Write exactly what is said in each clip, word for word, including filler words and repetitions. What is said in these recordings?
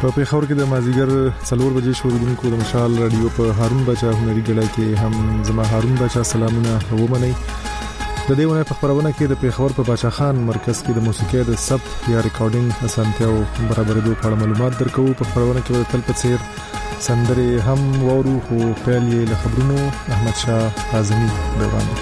په پیښور کې د مازیګر څلور بجې شروع د مشال رادیو په هارون بچا هنري ګړای کې هم زما هارون بچا سلامونه ومنئ. د دې ونه په خبرونه کې د پیښور په بچا خان مرکز کې د موسیقي د سب یا ریکارډینګ اسانتیاو برابرېدو په اړه معلومات درکو. په خبرونه کې د تل په څیر سندرې هم وورو خو پیل یې له خبرونو احمد شاه اعظمي روانه.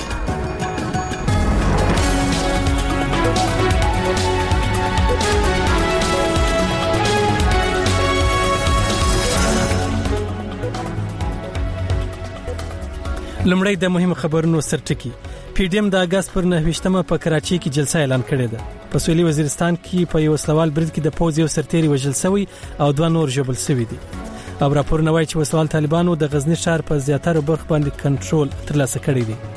لمړی د مهم خبرونو سرټکی. پی ډی ایم د اگست پر نهه په کراچۍ کې جلسه اعلان کړې ده. په سویلي وزیرستان کې په یو وسلوال برید کې د پوز یو سرتیری وژل شوی او دوه نور ژوبل شوی دي. او راپورونه وايي چې وسلوال طالبانو د غزنی ښار په زیاتره برخو باندې کنټرول ترلاسه کړی دی.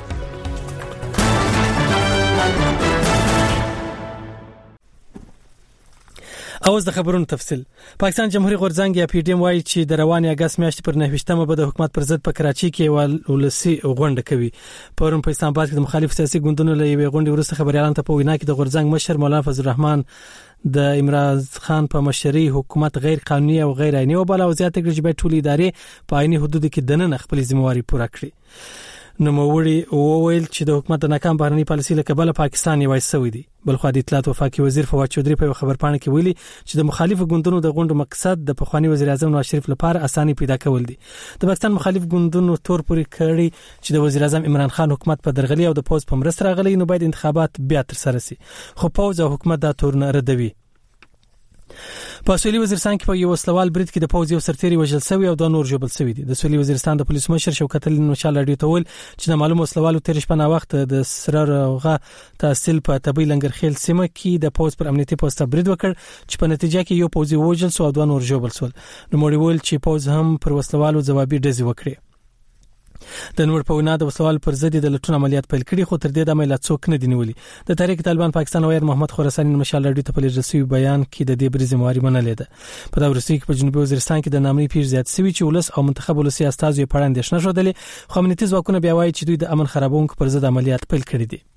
اوس د خبرونو تفصیل. پاکستان جمهوریت غورځنګ یا پی ډی ایم وايي چې د رواني اگست میاشتې پر نهه به د حکومت پر ضد په کراچۍ کې ولسی غونډه کوي. پرون په اسلام آباد کې د مخالف سیاسي ګوندونو له یوې غونډې وروسته خبريالانو ته په وینا کې د غورځنګ مشر مولانا فضل الرحمن د عمران خان په مشرۍ حکومت غیر قانوني او غیر عیني وباله او زیاته کړي چې ټولې ادارې په عیني حدود کې دننه خپل ذمہواری پوره کړي. نو موړي وویل چې د حکومت د ناکام بهرنی پالیسي له کبله پاکستان یې وایسوي دي. بلخو د اطلاعات وفاقي وزیر فواد چودري په خبر پاڼه کې ویلي چې د مخالفو ګوندونو د غونډو مقصد د پخوانی وزیر اعظم نواز شریف لپاره اساني پیدا کول دي. د پاکستان مخالف ګوندونو تور پوري کړي چې د وزیر اعظم عمران خان حکومت په درغلي او د پوز په مرسته راغلي نو باید انتخابات بیا تر سره شي. خو پوز او حکومت دا تور نه ردوي. په سویلي وزیرستان کې په یو وسلوال برید کې د پوز یو سرتیری وژل شوی او دوه نور ژوبل شوی دي. د سویلي وزیرستان د پولیس مشر شوکت علي مشال رادیو ته ویل چې د معلوم وسلوالو تیر شپه نا وخت د سرغه تحصیل په طبي لنګرخیل سیمه کې د پوز پر امنیتي پوسټ برید وکړ چې په نتیجه کې یو پوزي وژل شو او دوه نور ژوبل شول. نو موري ویل چې پوز هم پر وسلوالو ځوابي ډزې وکړي. د نور په وینا د وسلوال پر ضد د لټون عملیات پیل کړي خو تر دې د عملیات څوک نه دی نیولي. د تحریک طالبان پاکستان وایي محمد خراساني مشال رادیو ته په رسمي بیان کې د دې بریز ماري منلې ده. په دا ورسې کې په جنوبي وزیرستان کې د نامرې پیر زیات سوي چې ولس او منتخب ولسی استازو په اړه اندېښنه شودلې خو امنیتي ځواکونه بیا وایي چې دوی د امن خرابونکو پر ضد عملیات پیل کړي دي.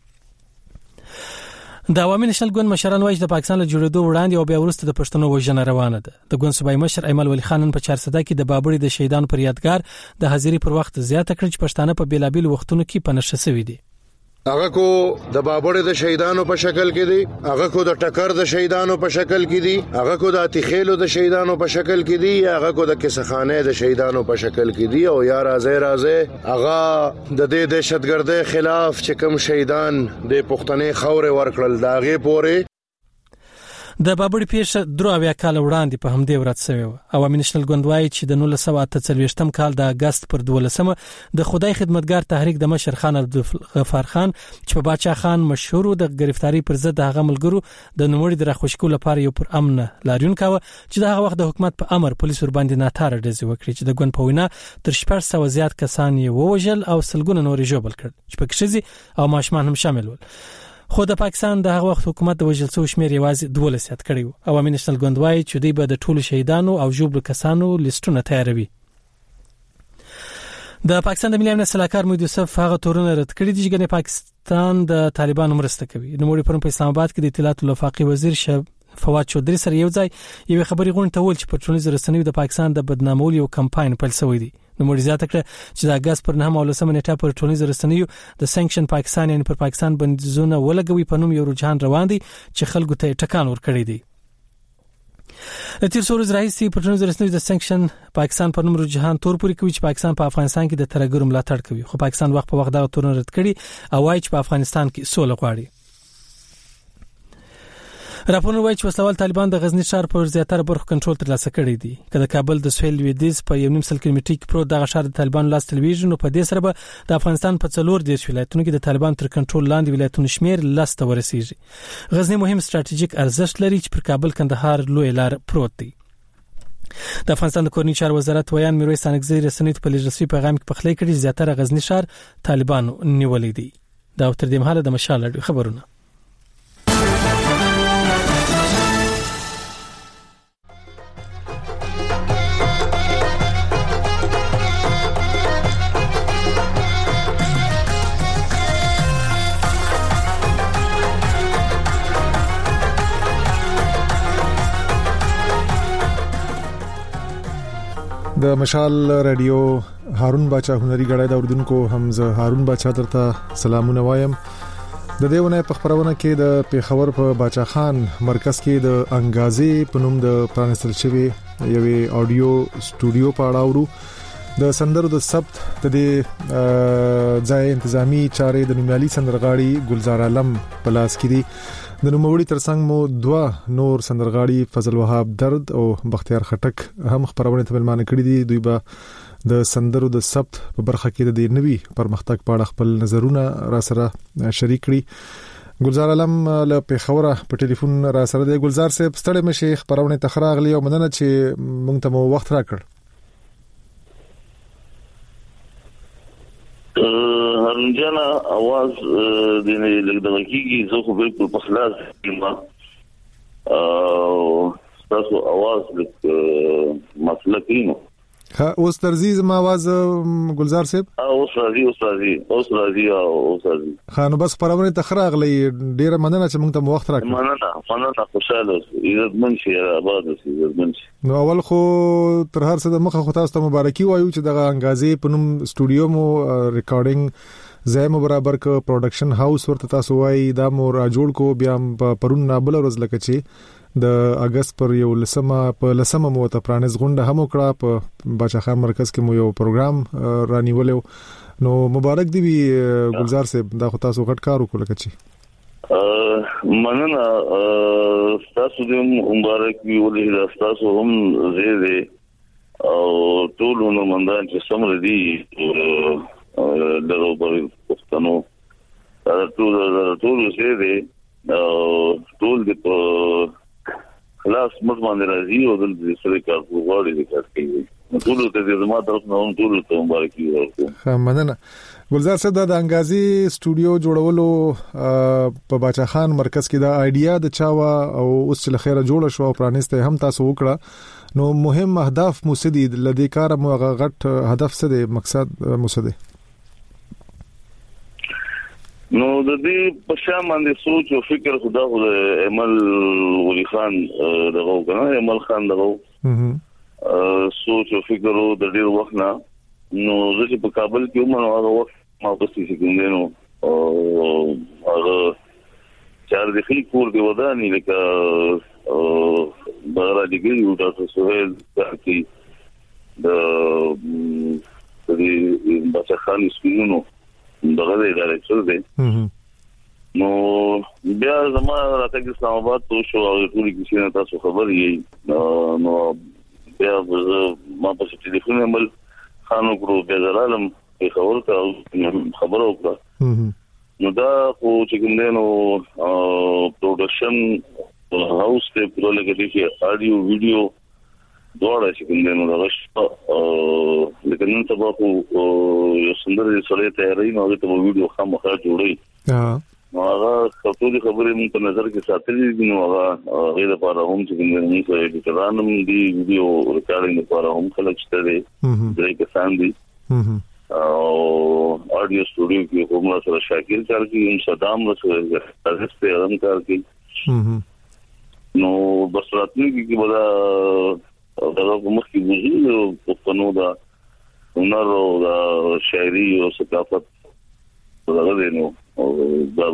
د عوامي نشنل ګوند مشران وایي چې د پاکستان له جوړېدو وړاندې او بیا وروسته د پښتنو وژنه روانه ده. د ګوند صوبایي مشر ایمل ولی خان په چارسده کې د بابړي د شهیدانو پر یادګار د حاضری پر وخت زیاته کړ چې پښتانه په بیلابیل وختونو کې پنځه شوي دي. هغه کو د بابړې د شهیدانو په شکل کې دي، هغه کو د ټکر د شهیدانو په شکل کې دي، هغه کو د اتخیلو د شهیدانو په شکل کې دي، هغه کو د کیسخانه د شهیدانو په شکل کې دي. او یا راځي راځي هغه د دې دهشتګردۍ خلاف چې کوم شهیدان د پښتنې خاورې ورکړل داغه پورې د بابړي پیښه درو اویا کال وړاندې په همدې ورځ شوی و. عوامي نشنل ګوند وايي چې د نولس سوه اته څلوېښتم کال د اگست پر دولسمه د خدای خدمتګار تحریک د مشر خان عبدالغفار خان چې په باچا خان مشهور د گرفتاری پر ضد د هغه ملګرو د نوموړي د راخوشکو لپاره یو پر امن لاریون کاوه چې د هغه وخت د حکومت په امر پولیس ور باندې ناتاره ډزې وکړي چې د ګوند په وینا تر شپږ سوه زیات کسان یې ووژل او سلګونه نور ژوبل کړل چې پکې ښځې او ماشومان هم شامل ول. خو د پاکستان د هغه وخت حکومت د وژل شوو شمېر یوازې دولس زیات کړی و. عوامي نشنل ګوند وايي چې دوی به د ټولو شهیدانو او ژوبلو کسانو لیستونه تیاروي. د پاکستان د ملي امنیت سلاکار محمد یوسف هغه تورونه رد کړي دي چې ګنې پاکستان د طالبانو مرسته کوي. نو موري پرون په اسلام آباد کې د اطلاعات وفاقي وزیر شب فواد چودري سره یو ځای یو خبري غونډه ته ول چې په ټولنیزو رسنیو د پاکستان د بدنامولو یو کمپاین پیل شوی دی. نو موري زیاته کړه چې د اگست پر نهم او لسمه نیټه پر ټولنیزو رسنیو د سانکشن پاکستان یعنی پر پاکستان بندیزونه ولګوي په نوم یو رجحان روان دي چې خلکو ته ټکان ورکړي دي. د تیر څو ورځې راهیسې په ټولنیزو رسنیو د سانکشن پاکستان په نوم رجحان تور پوري کوي چې پاکستان په افغانستان کې د ترګر ملاتړ کوي خو پاکستان وخت په وخت دا تورونه رد کړي او وايي چې په افغانستان کې سوله غواړي. راپورونه وايي چې وسلوال طالبان د غزنی ښار پر زیاتره برخو کنټرول ترلاسه کړی دی. کله کابل د سویل لویدیځ په یو نیم سل کیلومتر کې پروت دغه ښار د طالبان لاس تلویزیون په دې سره به د افغانستان په څلور دیرش ولایتونو کې د طالبان تر کنټرول لاندې ولایتونو شمیر لس ته ورسیږي. غزنی مهم ستراتیژیک ارزښت لري چې پر کابل کندهار لوی لار پروت دی. د افغانستان د کورنی چارو وزارت ویان میرویس انګزی رسنیت په رسمي پیغام کې پخلی کړي زیاتره غزنی ښار طالبانو نیولې دي. دا تر دې مهاله د مشال خبرونه. د مشال رادیو هارون باچا هنري غړای د اردوونکو حمزه هارون باچا درته سلامونه وایم. د دیونه په خبرونه کې د پیښور په باچا خان مرکز کې د انګازي په نوم د پرانستل شوی یوې اډیو سټوډیو په اړه ورو د سندرو د ثبت د ځای انتظامی چارې د نومیالي سندرغاړي ګلزار عالم په لاس کې دي. د نوموړي ترڅنګ مو دوا نور سندرغاړي فضل وهاب درد او بختیار خټک هم خبرونه ته ملمانه کړي دي. دوی به د سندرو د ثبت په برخه کې د نوي پرمختګ په اړه خپل نظرونه را سره شریک کړي. ګلزار عالم له پیښور په ټلیفون را سره دی. ګلزار صاحب ستړي مشه خبرونه تخراغلی او مننه چې مونږ ته مو وخت راکړ. هارون جان आवाज د نه لګدل کیږي زه خو بالکل په خلاص کلمه او تاسو आवाज لیک مسله کینو ها اوس ترزیز ما आवाज ګلزار صاحب اوس راځي اوس راځي اوس راځي اوس راځي خانو بس پرونه تخراغلی ډیره مننه چې موږ ته وخت راکړ. مننه مننه خوشاله عزت منشي آباد شي عزت منشي. نو اول خو تر هر څه د مخه خو تاسو ته مبارکي وایو چې د انګازي په نوم سټوډیو مو ریکارډینګ زمو برابر ک پروډکشن هاوس ورته تاسو وایي دا مو را جوړ کو بیا پرون نابل ورځ لکه چې د اگست پر یو لسمه په لسمه مو ته پرانیز غونډه هم وکړه په باچا خان مرکز کې مو یو پروګرام رانیولو. نو مبارک دی وی ګلزار صاحب دا خو تاسو غټ کار وکړل کچې مننه تاسو دې مبارک وی ولې تاسو هم زیاده او ټول نو مندان چې سمره دي دغه په پښتنو دا ټول ټول زیاده او ټول دې خلاص مزمان راځي او د سره کار وغوړي د کار کوي. ټول ته د زما طرف نه هم ټول ته مبارکي ورکوم. مننه ګلزار صاحب د انګازي سټوډیو جوړولو په باچا خان مرکز کې دا آیډیا د چاوا او اوس چې لخيره جوړ شو او پرانسته هم تاسو وکړه. نو مهم اهداف مو سدي لدې کار مو غټ هدف څه دی مقصد مو څه دی؟ نو د دې په شان باندې سوچ او فکر خدا خو عمل ولی خان دغه کنه عمل خان دغه سوچ او فکر د ډیر وخت نه نو زه په کابل کې ومه هغه وخت ما په سې کې نو او هغه چار د خلک کور دی ودانې لکه بغیر دیګي او تاسو سوهل تاکي د دې باچا خان سپینونو دغه دی ډایرکټر دی. نو بیا زما راته اسلام آباد ته شو او ټول کې څه تاسو خبر یې نو بیا ما په ټلیفون عمل خانو کړو بیا زرالم په خبر ته خبر وکړه. نو دا خو چې کوم نو پروډکشن هاوس ته په لګې کې اډیو ویډیو دوړه چې کوم نو راغښت لکه نن سبا خو یو سندره سره تیاری نو ته ویډیو خامخا جوړي نو هغه ټول خبرې مون په نظر کې ساتلې دي. نو هغه غیر لپاره هم چې کوم نو څه ایډیټرانم دي ویډیو ریکارډینګ لپاره هم خلک شته دي درې کسان دي او اډیو سټوډیو کې کومه سره شاکر کار کوي صدام سره تاسو ته هم کار کوي. نو بس راتلونکي کې ولا دا کومه کې وځي په پنو دا هنر او دا شاعري او ثقافت دا غوښنه او دا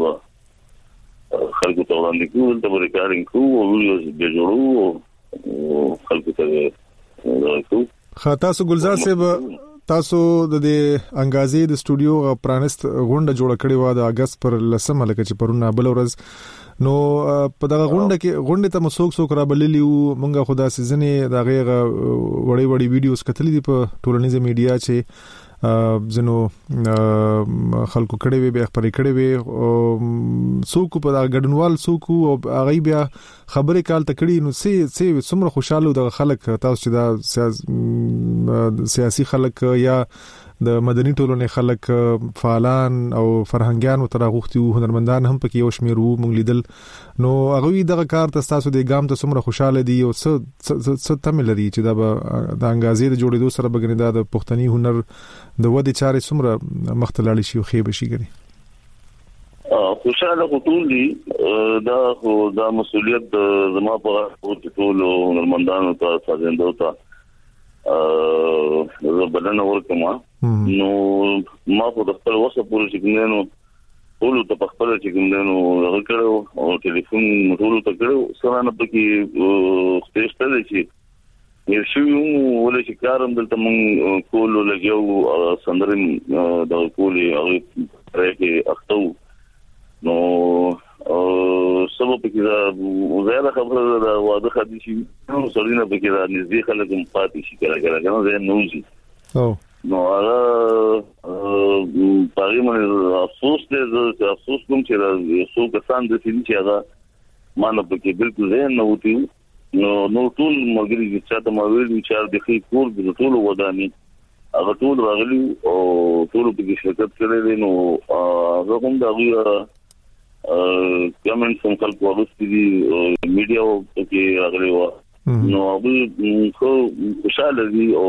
خلکو ته وړاندې کوو د ریکارډینګ کوو او ویډیوز به جوړو او خلکو ته ورکو. خاطر ګلزار صاحب تاسو د انګازي د سټوډیو پرانست غونډه جوړ کړې و د اگست پر لسمه لکه چې پرونه بل ورځ. نو په دغه غونډه کې غونډه ته مسوک سوک را بللی او مونږه خدا سيزنه د غیغه وړي وړي ویډیوز کتلې دي په ټولنیزه میډیا چې زنو خلکو کړي وي به خبرې کړي وي سوک په دغه ګډنوال سوک او هغه بیا خبرې کال تکړي نو سي سي څومره خوشاله د خلک تاسو چې دا سیاسي خلک یا د مدني ټولنې خلک فعالان او فرهنګيان او ترغوختي هنرمندان هم پکې یو شمیر وو مونږ لیدل. نو هغه دغه کار تاسو د ګام ته څومره خوشاله دي او څه څه تم لري چې دا د انګازي د جوړېدو سره بګنی دا د پښتني هنر د ودې چارې څومره مختلالي شي او خې بشي ګني. خوشاله ټول دي دا خو دا مسؤلیت زما په ټول هنرمندانو ته سازندو ته زه بدن ورکم نو ما په خپل وسه پورې چې نو ټول ته په خپل چې نو هغه کړو او ټلیفون ټول ته کړو سره نه پکې ستېشته چې یو شی ولې چې کارم دلته مونږ کول لګیو سندرم د کولې هغه پرې اختو نو سبب کې دا زیاده خبره دا واده خدي شي نو سړی نه پکې دا نږدې خلک هم پاتې شي کړه کړه کنه زه نوځي او نو هغه پاره مې افسوس دې افسوس کوم چې دا څو کسان د سړي چې هغه ما نه پکې بالکل زه نه وتی نو نو ټول مګری چې تا ما ویل چې د خې کور د ټول وداني هغه ټول راغلي او ټول په شرکت کړي نو هغه هم دا وی کمنټس هم خلک ورسته دي میډیا او کې راغلي و نو هغه خو خوشاله دي او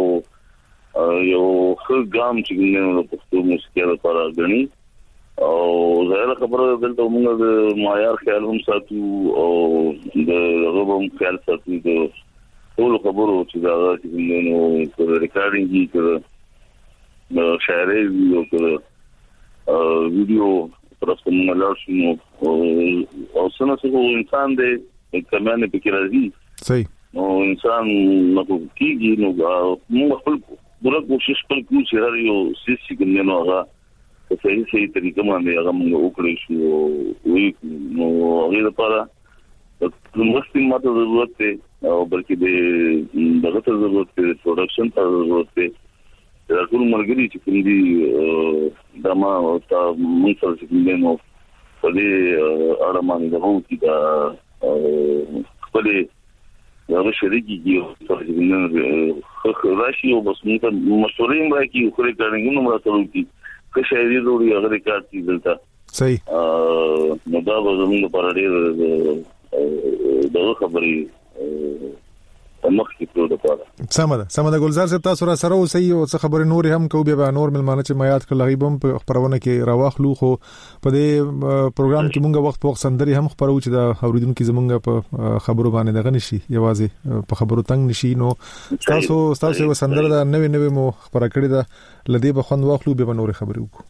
یو ښه ګام چې نن په پښتو موسیقي لپاره غني او زه خبره دلته موږ د معیار خیال هم ساتو او د هغه هم خیال ساتو د ټول خبرو چې دا چې نو پر ریکارډینګ کې د شاعري او د ویډیو پرسته موږ لاشو او څنګه چې انسان دې کمانه پکې راځي صحیح نو انسان نو کېږي نو موږ خپل پوره کوشش کوو چې هر یو سیسي کې نو هغه په صحیح صحیح طریقه باندې هغه موږ وکړو شو وی نو هغه لپاره د مستي ماته ضرورت دی او بلکې د دغه ته ضرورت دی پروډکشن ته ضرورت دی دا ټول مرګري چې کوم دي دا ما او تا موږ سره چې نو په دې اړه باندې د هو کې دا خپل دا شریکي کې نو خو راشي او بس موږ مشورې مراکې خو ریکارډینګ نو راځو کې که شاعري ضروري هغه ریکارډ کی دلته صحیح نو دا به زموږ لپاره ډېر د خبرې مخکې ټول لپاره سمه سمه ګلزار صاحب تاسو را سره اوسئ او څه خبرې نور هم کو به نور ملمانه چې ما یاد کړل غیبم په خبرونه کې راواخلو خو په دې پروګرام کې مونږ وخت وخت سندري هم خبرو چې دا اوریدونکو زمونږ په خبرو باندې دغه نشي یوازې په خبرو تنگ نشي نو تاسو تاسو سندره دا نوې نوې مو خبره کړې ده لدی به خوند واخلو به نور خبرې وکړو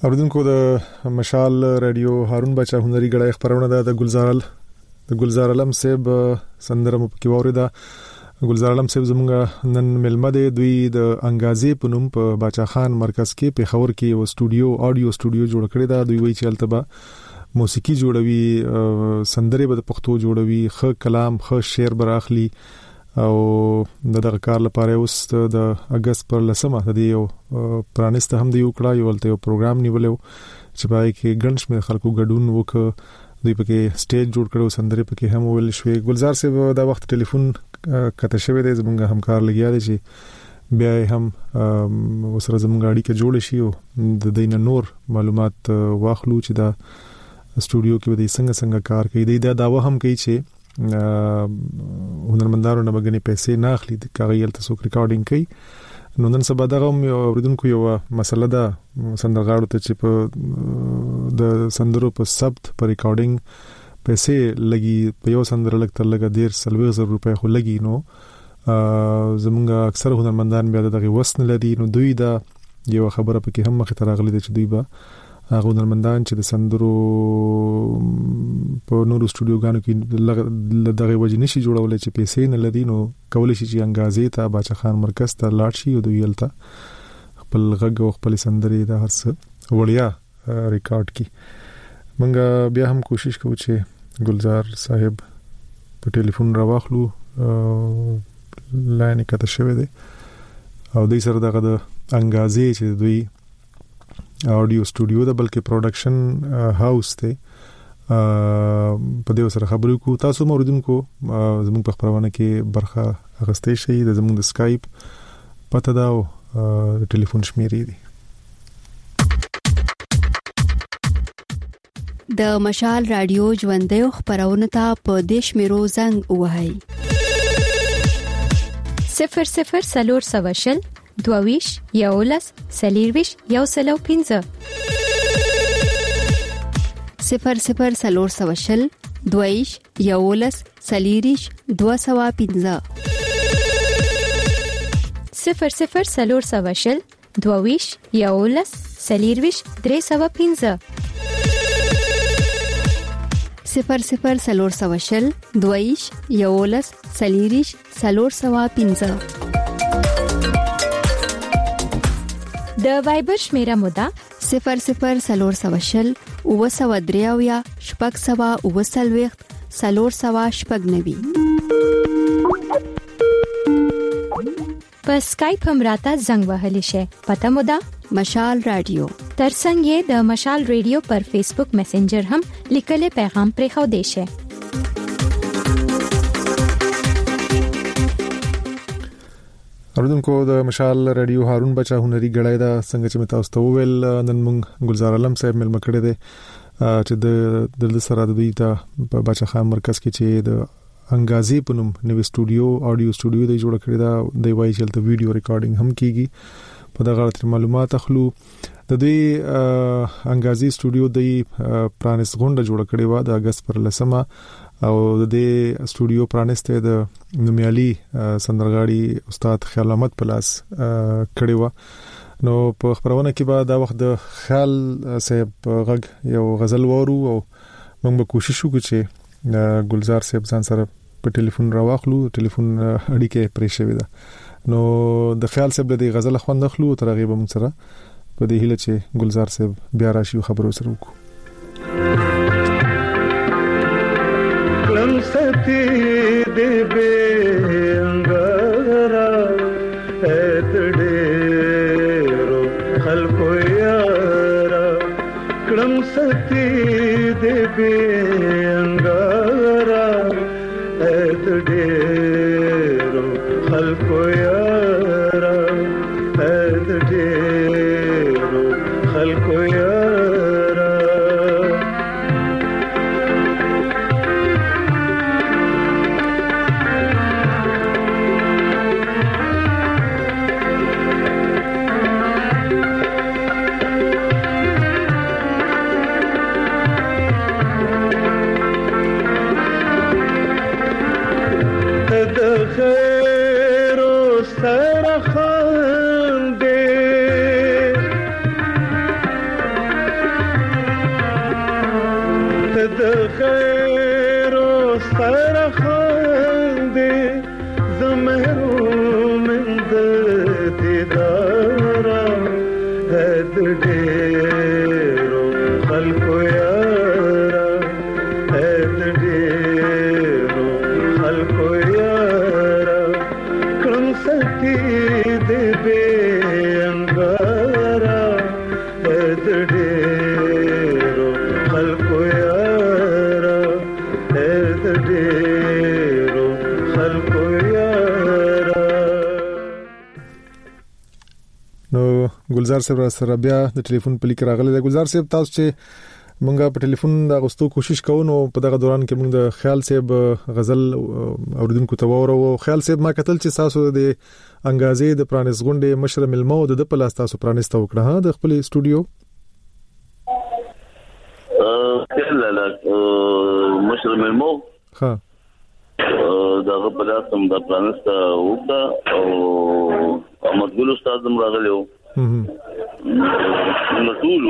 اوردونکو د مشال رادیو هارون بچا هنري غړای خبرونه ده د گلزارل د گلزار علم صاحب سندره مو پکې وریدا. گلزار علم صاحب زمونږ نن ملمه دی. دوی د انګازې په نوم په باچا خان مرکز کې په خبر کې یو سټوډیو اډیو سټوډیو جوړ کړی دا. دوی وایي چې التبا موسیقي جوړوي، سندره به د پښتو جوړوي، خ کلام خ شعر براخلي او د دغه کار لپاره اوس د اگست پر لسمه د یو پرانست هم دی وکړه. یو ولته یو پروګرام نیولو چې پای کې ګڼ شمېر خلکو ګډون وکړ. دوی پکې سټیج جوړ کړو، سندره پکې هم ویل شوې. گلزار صاحب دا وخت ټلیفون کته شوی دی، زمونږ همکار لګیا دی چې بیا هم وسره زمونږ اړیکه جوړ شي او د دینه نور معلومات واخلو چې دا سټوډیو کې به څنګه څنګه کار کوي. دی دا داوا هم کوي چې هنرمندانو نه بغنی پیسې نه اخلي، د کاغیل تاسو ریکارډینګ کوي. نو نن سبا دغه اوریدونکو یو مسله ده سندرغاړو ته چې په د سندرو په ثبت په ریکارډینګ پیسې لګي، په یو سندره لګ تر لګا ډیر سلوي زر روپے خو لګي. نو زمونږ اکثر هنرمندان بیا دغه وسن لري. نو دوی دا یو خبره پکې هم مخ ته راغلي چې دوی به هغه هنرمندان چې د سندرو په نورو سټوډیوګانو کې دغه وجه نشي جوړولای چې پیسې نه لدی، نو کولای شي چې انګازې ته باچا خان مرکز ته لاړ شي او دوی یلته خپل غږ او خپل سندري د هر څه وړیا ریکارډ کی. منګه بیا هم کوشش کوو چې گلزار صاحب په ټلیفون راواخلو، لاین کته شوی دی او دوی سره دغه د انګازې چې دوی اډیو سټوډیو ده بلکې پروډکشن هاوس ته په دې سره خبرې کو. تاسو موردونکو زموږ په خبرونه کې برخه اغستې شي. د زموږ د سکایپ پته دا او د ټلیفون شمیرې دي. د مشال رادیو ژوندې خبرونه ته په دیش میرو زنګ وهاي صفر صفر سلور سواشل دوویش یولس سلیرویش یو سلو پینزه صفر صفر سلور سواشل دوویش یولس سلیریش دو سوا پینزه صفر صفر سلور سواشل دوویش یولس سلیرویش درې سوا پینزه صفر صفر سلور سواشل دوویش یولس سلیریش سلور سوا پینزه. د وایبر شمیره مودا صفر صفر سلور سواشل او سوا دریاویا شپږ سوا او سلويخت سلور سوا شپږ نوي. په سکایپ هم راته زنګ وهلی شي. پته مودا مشال رادیو. ترڅنګ یې د مشال رادیو پر فیسبوک میسنجر هم لیکل پیغام پرې خو دی شي. اوردونکو د مشال رادیو هارون بچا هنري غړای دا څنګه چې متاو ستو ویل نن مونږ گلزار علم صاحب مل مکړه دي چې د د سره د دوی ته باچا خان مرکز کې چې د انګازې په نوم نوې سټوډیو اډیو سټوډیو دی جوړ کړی دا. د وایي چې د ویډیو ریکارډینګ هم کیږي. په دغه اړه معلومات اخلو. د دوی انګازې سټوډیو دی پرانست غونډه جوړ کړې و د اگست پر لسمه او د دې سټوډیو پرانسته د نومیالي سندرغاړي استاد خیال احمد پلاس کړي و. نو په خبرونه کې به دا وخت د خیال صاحب غږ یو غزل وورو او موږ به کوشش وکړو چې گلزار صاحب ځان سره په ټلیفون راواخلو. ټلیفون اړیکه پرې شوې ده. نو د خیال صاحب د غزل خوند اخلو تر هغه به موږ سره په دې هیله چې گلزار صاحب بیا راشي خبرو سره وکړو. ستی دے بے انگارا ایتڑیرو خلقو یارا کلم ستی دے بے انگارا ایتڑیرو خلقو یارا ایتڑیرو خلقو یارا سره خاندې زمهرو من د دیدار هد ډېرو خلکو یارا هد ډېرو خلکو یارا کړم سکی دې بے انګارا هد ډېرو خلکو یارا هد ډېرو خلکو یارا. نو ګلزار صاحب سره بیا د ټلیفون په لیک راغلی دی. ګلزار صاحب تاسو چې مونږه په ټلیفون د غوښتو کوشش کوو نو په دغه دوران کې مونږ د خیال صاحب غزل اوریدونکو ته وورو. خیال صاحب ما کتل چې تاسو د انګازې د پرانیس غونډې مشر ملمو د په لاس تاسو پرانیسته وکړه ها د خپل استودیو ا لا لا مشر ملمو ها دغه په لاس هم د پرانیسته وکړه او احمد ګل استاد هم راغلی و نو ټول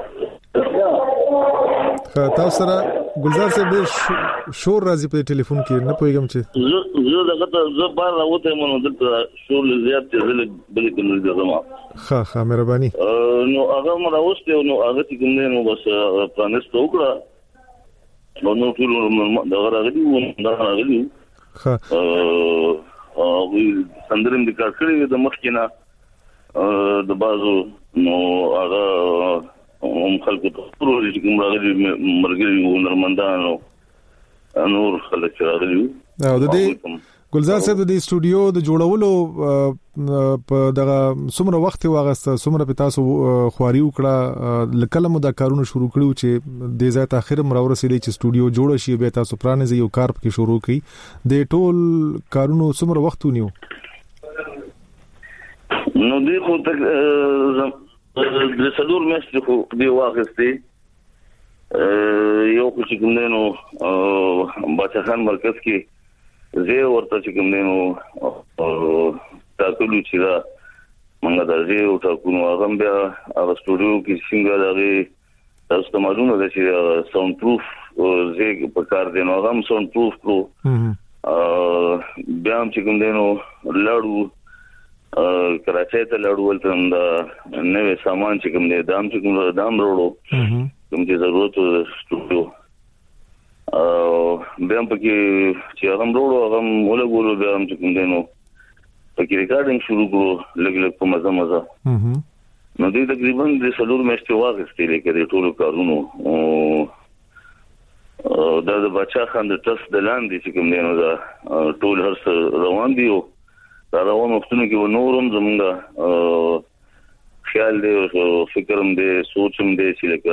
تاسو سره ګلزار صاحب ډېر شور راځي په ټلیفون کې نه پوهیږم چې زه زه دغه زه بار راوته مونږ دلته شور زیات چې زه بل کې نه ځم. ښه ښه مهرباني. نو هغه مې راوسته نو هغه چې کوم نو بس پرانیسته وکړه نو نو ټول دغه راغلی و دا راغلی ښه او سندرم د کار کړی د مخکینه د بازو نو هغه هم خلکو ته ټول چې کوم راغلي مرګري و نرمندانو نور خلک راغلي. او د دې ګلزار صاحب د استودیو د جوړولو په دغه څومره وخت واغسته څومره په تاسو خواري وکړه لکه مو دا کارونه شروع کړو چې د ځای ته اخر مرور رسیدي چې استودیو جوړ شي به تاسو پرانه یو کار پکې شروع کړئ د ټول کارونو څومره وخت ونیو؟ نو دې خو تک د څلور میاشتې خو دی واغستې یو خو چې کوم نو باچا خان مرکز کې زه ورته چې کوم نو تاکلو چې دا منګه د زه او تاکونو هغه بیا هغه استودیو کې څنګه دغه تاسو ته معلومه ده چې ساوند پروف زه په کار دی نو هغه ساوند پروف کو بیا هم چې کوم نو لاړو کراچۍ ته لاړو ولته دا نوې سامان چې کوم دی دام چې کوم دام وروړو کوم چې ضرورت استودیو او بیا هم پکې چې هغه وروړو هغه مولا ګورو بیا هم چې کوم دی نو پکې ریکارډینګ شروع کړو لګ لګ په مزه مزه نو دې تقریبا د څلور میاشتې واغستې لکه د ټولو کارونو دا د بچا خان د ټس د لاندې چې کوم دی نو دا ټول هر څه روان دي او دا روان وختونه کې نورم زمونږه خیال دی او فکرم دی سوچم دی چې لکه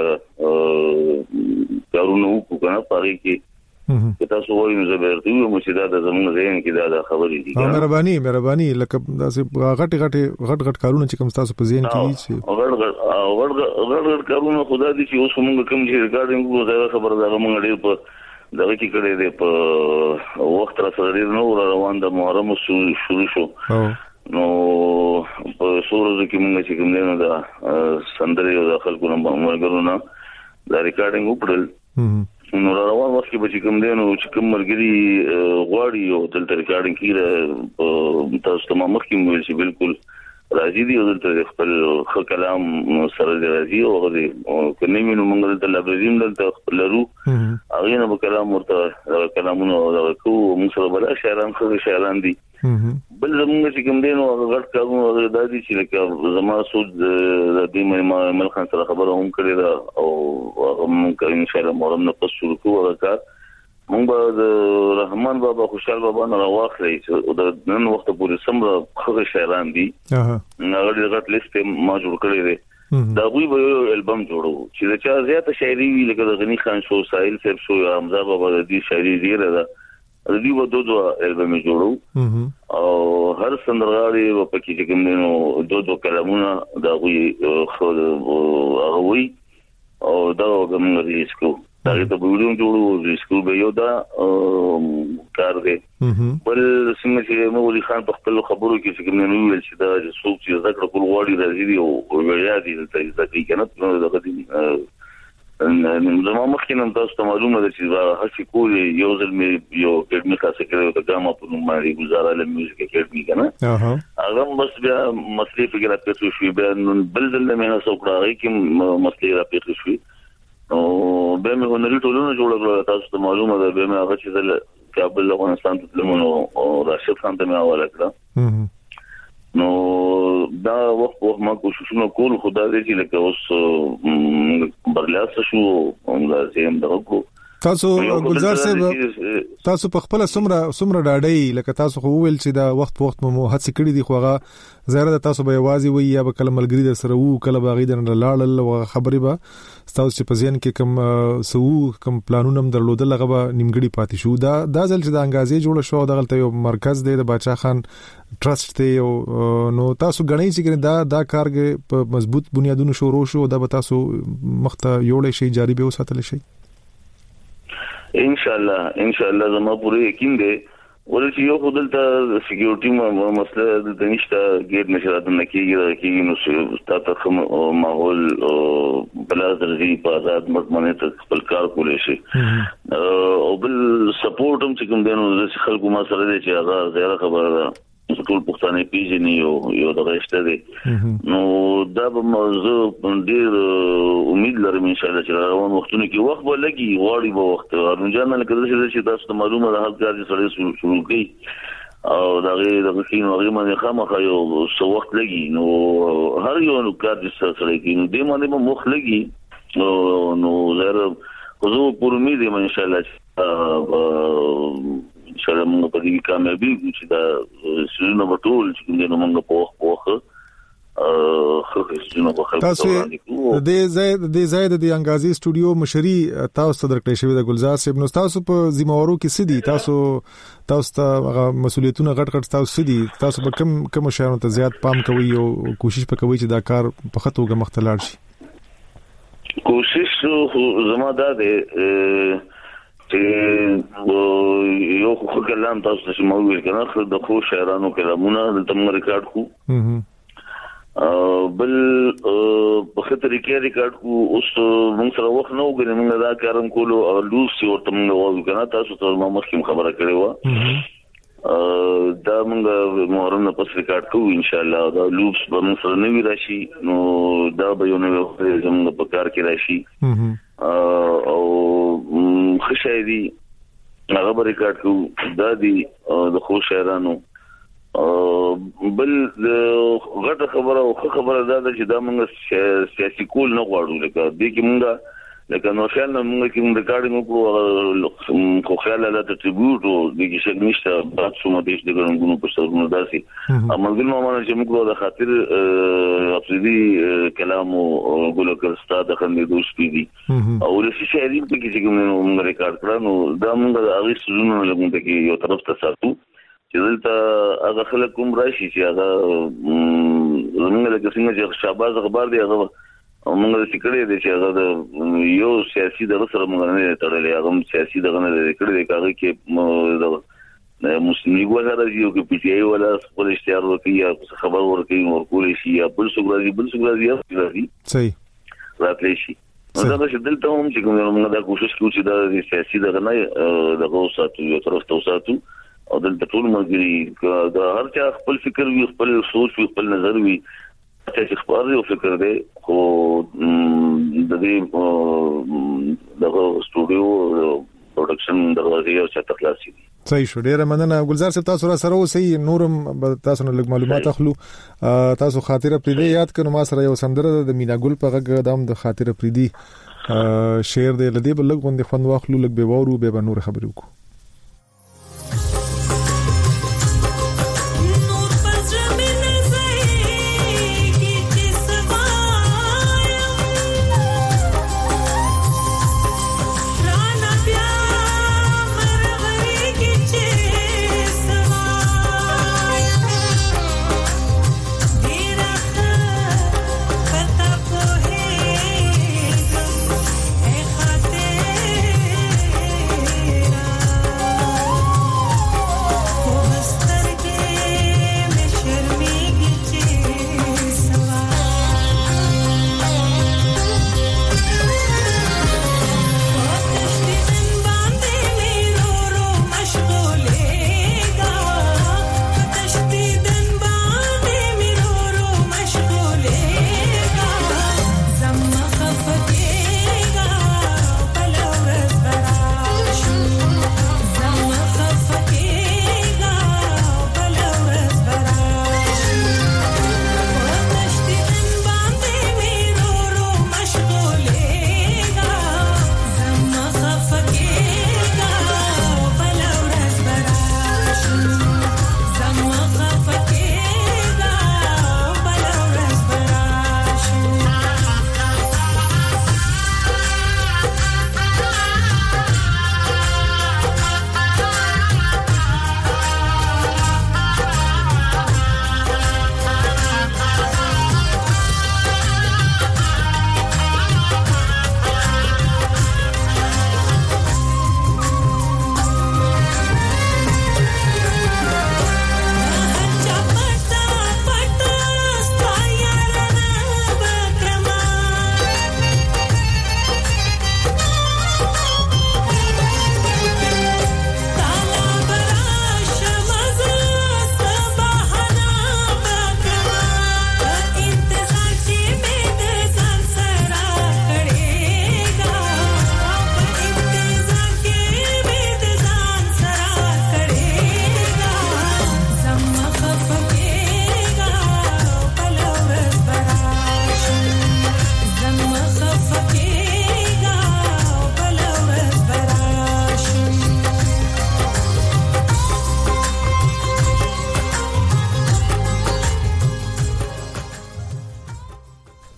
کارونه وکړو کنه پاره کې تاسو وایي نو زبرته یو مشدا د زمونږ ذهن کې دا خبرې دي. مهرباني مهرباني لکه داسې غټ غټ غټ غټ کارونه چې کوم تاسو په ذهن کې دي چې غټ غټ غټ غټ کارونه خدای دې چې اوس موږ کوم چې ریکارډینګ وو خبره دا موږ ډېر په دغه کې کړی دی په وخت را سره ډېر نو روان د محرم شروع شو نو په سورزو کې موږ چې کوم نه دا سندري او د خلکو نه مرګرو نه دا ریکارډینګ وکړل نو روان وخت کې به کوم دی نو چې کوم مرګري غواړي او دلته ریکارډینګ کیره تاسو ته مخکې ویل چې بالکل راځي دی او دلته خپل خ کلام سره راځي او غوړي کني مینو موږ دلته لابریم دلته لرو هغه نه به کلام ورته کلامونه او کو موږ سره بل شاعران خو شاعران دي بل زموږ چې کوم دی نو غټ کارونه د دې چې لکه زما سود د دې مې مل خان سره خبره هم کړې ده او موږ ان شاء الله مورم نه پس شروع کوو هغه موږ به د رحمان بابا خوشحال بابا نه راوخلې او د نن وخت پورې سمره خو شاعران دي هغه د غټ لیست ما جوړ کړی دی دا غوي به یو البم جوړو چې دا چا زیاته شاعري وی لکه د غنی خان شو ساحل صاحب شو حمزه بابا د دې شاعري زیره ده د دې و دوه دوه البم جوړو او هر سندرغاړي په کې کوم نو دوه دوه کلمونه دا غوي خو هغه وی او دا کوم ریلیز کو دا ته ویډیو جوړو ریلیز کو به یو دا کار دی بل څنګه چې مولوی خان په خپل خبرو کې چې کوم نو ویل چې دا څوک چې ذکر کول غواړي راځي او ویل دي ته ځکه کنه نو دا دې زما مخکې نن تاسو ته معلومه ده چې هڅه کولې یو ځل مې یو اکیډمي خاصه کړو د ګاما په نوم باندې گزاره له میوزیک اکیډمي کنه اها هغه بس بیا مسلې فکر راپېښ شو بیا نن بل ځل مې نه څوکړه کې مسلې راپېښ شو او به مې هنري ټولونه جوړ کړل تاسو ته معلومه ده به مې هغه چې د کابل افغانستان ته تلمنو او راشد خان ته مې حواله کړه نو دا وخت وخت ما کوششونه کول خدای دې چې لکه اوس برلاس شو او دا زم دغه تاسو ګلزار صاحب تاسو په خپل سمره سمره ډاډي لکه تاسو خو ویل چې دا وخت په وخت مو هڅه کړې دي خو هغه زیاده تاسو به یوازې وي یا به کله ملګری در سره وو کله باغې در لاړل او خبرې به تاسو چې په ځین کې کم سو کم پلانونه هم درلودل هغه به نیمګړي پاتې شو دا دا ځل چې د انګازې جوړ شو دغه یو مرکز دی د باچا خان ټرست دی نو تاسو غنئ چې دا دا کارګ په مضبوط بنیادونو شروع شو دا به تاسو مخته یوړې شي جاری به وساتل شي ان شاء الله ان شاء الله زما پوره یقین دی ورته یو خدلته سکیورټي مسله د نشته ګیټ نشرات نه کیږي کیږي نو ستاسو ماحول بل درځي په آزاد مطمئنه ته خپل کار کولای شي او بل سپورټ هم چې کوم دینو د خلکو ما سره دي چې هغه زیاده خبره ده ټول پښتانه پیژني یو یو د غشته دي نو دا به موضوع ډیر امید لرم ان شاء الله چې روان وختونه کې وخت به لګي غواړي به وخت ارونجان نه کېږي چې تاسو معلومه ده هغه کار چې سره شروع کړي او دا غي د خینو هغه باندې خامخا یو څو وخت لګي نو هر یو نو کار چې سره کوي نو دې باندې به مخ لګي نو زه خو په امید یم ان شاء الله سره موږ په دې کامیابی چې دا سونه ټول چې موږ موږ په وخت په تاسو د زید د زید د انګازي سټوډیو مشري تاسو ته درکړې شوی د ګلزار صاحب نو تاسو په ذمہوارو کې سدي تاسو تاسو ته مسولیتونه غټ غټ تاسو سدي تاسو په کم کم شایانو ته زیات پام کوي او کوشش وکوي چې دا کار په خطوګه مختلار شي کوشش زما دا ده چې یو خو کلام تاسو چې مو ویل کنه خو د خو شاعرانو کلامونه د تم ریکارډ کو بل په خاطر کې ریکارډ کو اوس موږ سره وخت نو غوښنه موږ دا کارم کولو او لوس یو تم نو کنه تاسو ته ما مخکې خبره کړې و دا موږ مورم نه پس ریکارډ کوو ان شاء الله دا لوپس به موږ سره نوی راشي نو دا به یو نو زموږ په کار کې راشي او خشایدي هغه به ریکارډ کوو دا دی د خو شاعرانو بل غټه خبره او خبره دا ده چې دا موږ سیاسي کول نه غواړو لکه دې کې موږ لکه نو خیال نه موږ کې موږ ریکارډینګ وکړو خو خیال له ټریبیوټ او د کې شګ نشته بعد څومره دیش د ګرنګونو په سرونو داسي امرګل مامان چې موږ د خاطر افریدي کلام او ګلو کرستا د خندې دوستي دي او د شاعري په کې چې موږ ریکارډ کړو نو دا موږ د هغه سرونو له موږ کې یو طرف ته ساتو چې دلته هغه خلک کوم راشي چې هغه موږ له څنګه چې شاباز خبر دی هغه موږ د فکرې دي چې هغه د یو سیاسي د سره موږ نه تړلې هغه سیاسي دغه نه لري کړی هغه کې د مسلمي وغیرہ یو کې پی ټی آی ولا خپل اشتهار ورکړي یا خبر ورکړي ورکول شي یا بل څه راځي بل څه راځي صحیح راتلی شي نو دا چې دلته هم چې موږ دا کوشش کوو چې دا سیاسي دغه نه دغه ساتو یو طرف ته ساتو او دلته ټول مګري دا هر چا خپل فکر وي خپل سوچ وي خپل نظر وي چې خبر یو فکر دی خو د دې دغه سټوډیو پروډکشن دروازې او چا تخلاصي دي صحیح شو ډیره مننه ګلزار صاحب تاسو را سره اوسئ نورم تاسو نه لږ معلومات اخلو تاسو خاطره پریدي یاد کړو ما سره یو سندره د مینا ګل په غږ دام د خاطره پریدي شعر دی لدی بل لږ غونډه خوند واخلو لږ به وورو به نور خبرې وکړو Hey,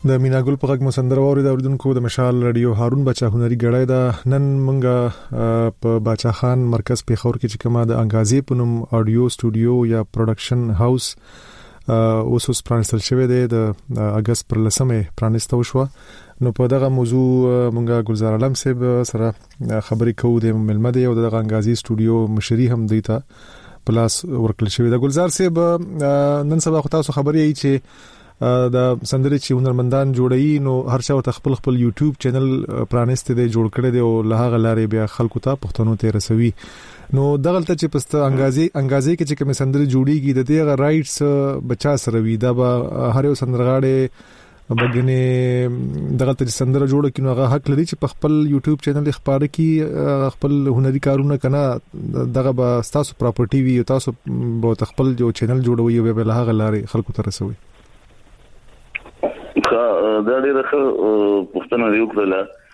د مینا ګل په غږ مسندر اوري د اوریدونکو د مشال رادیو هارون بچا هنري غړای دا نن مونږه په باچا خان مرکز پیښور کې چې کومه د انګازي پونم اډیو سټوډیو یا پروډکشن هاوس اوس اوس پرانستل شوی دی د اگست پر لسمه پرانستو شو نو په دغه موضوع مونږه ګلزار علم صاحب سره خبرې کوو د ملمده او د انګازي سټوډیو مشري هم دی ته پلاس ورکل شوی د ګلزار صاحب نن سبا خو تاسو خبرې ای چې د سندري چې هنرمندان جوړي نو هر څو ته خپل خپل یوټیوب چینل پرانست دی جوړ کړی دی او له هغه لارې بیا خلکو ته پښتنو ته رسوي نو دغه ته چې پسته انګازي انګازي کې چې کوم سندري جوړيږي د دې رائټس بچا سره وي دا به هر یو سندرغاړي بګنه دغه ته سندره جوړ کینو هغه حق لري چې په خپل یوټیوب چینل خبره کې خپل هنري کارونه کنه دغه به تاسو پراپرټي وي تاسو به خپل جو چینل جوړوي او به له هغه لارې خلکو ته رسوي دا ډیره پښتنه دی وکړه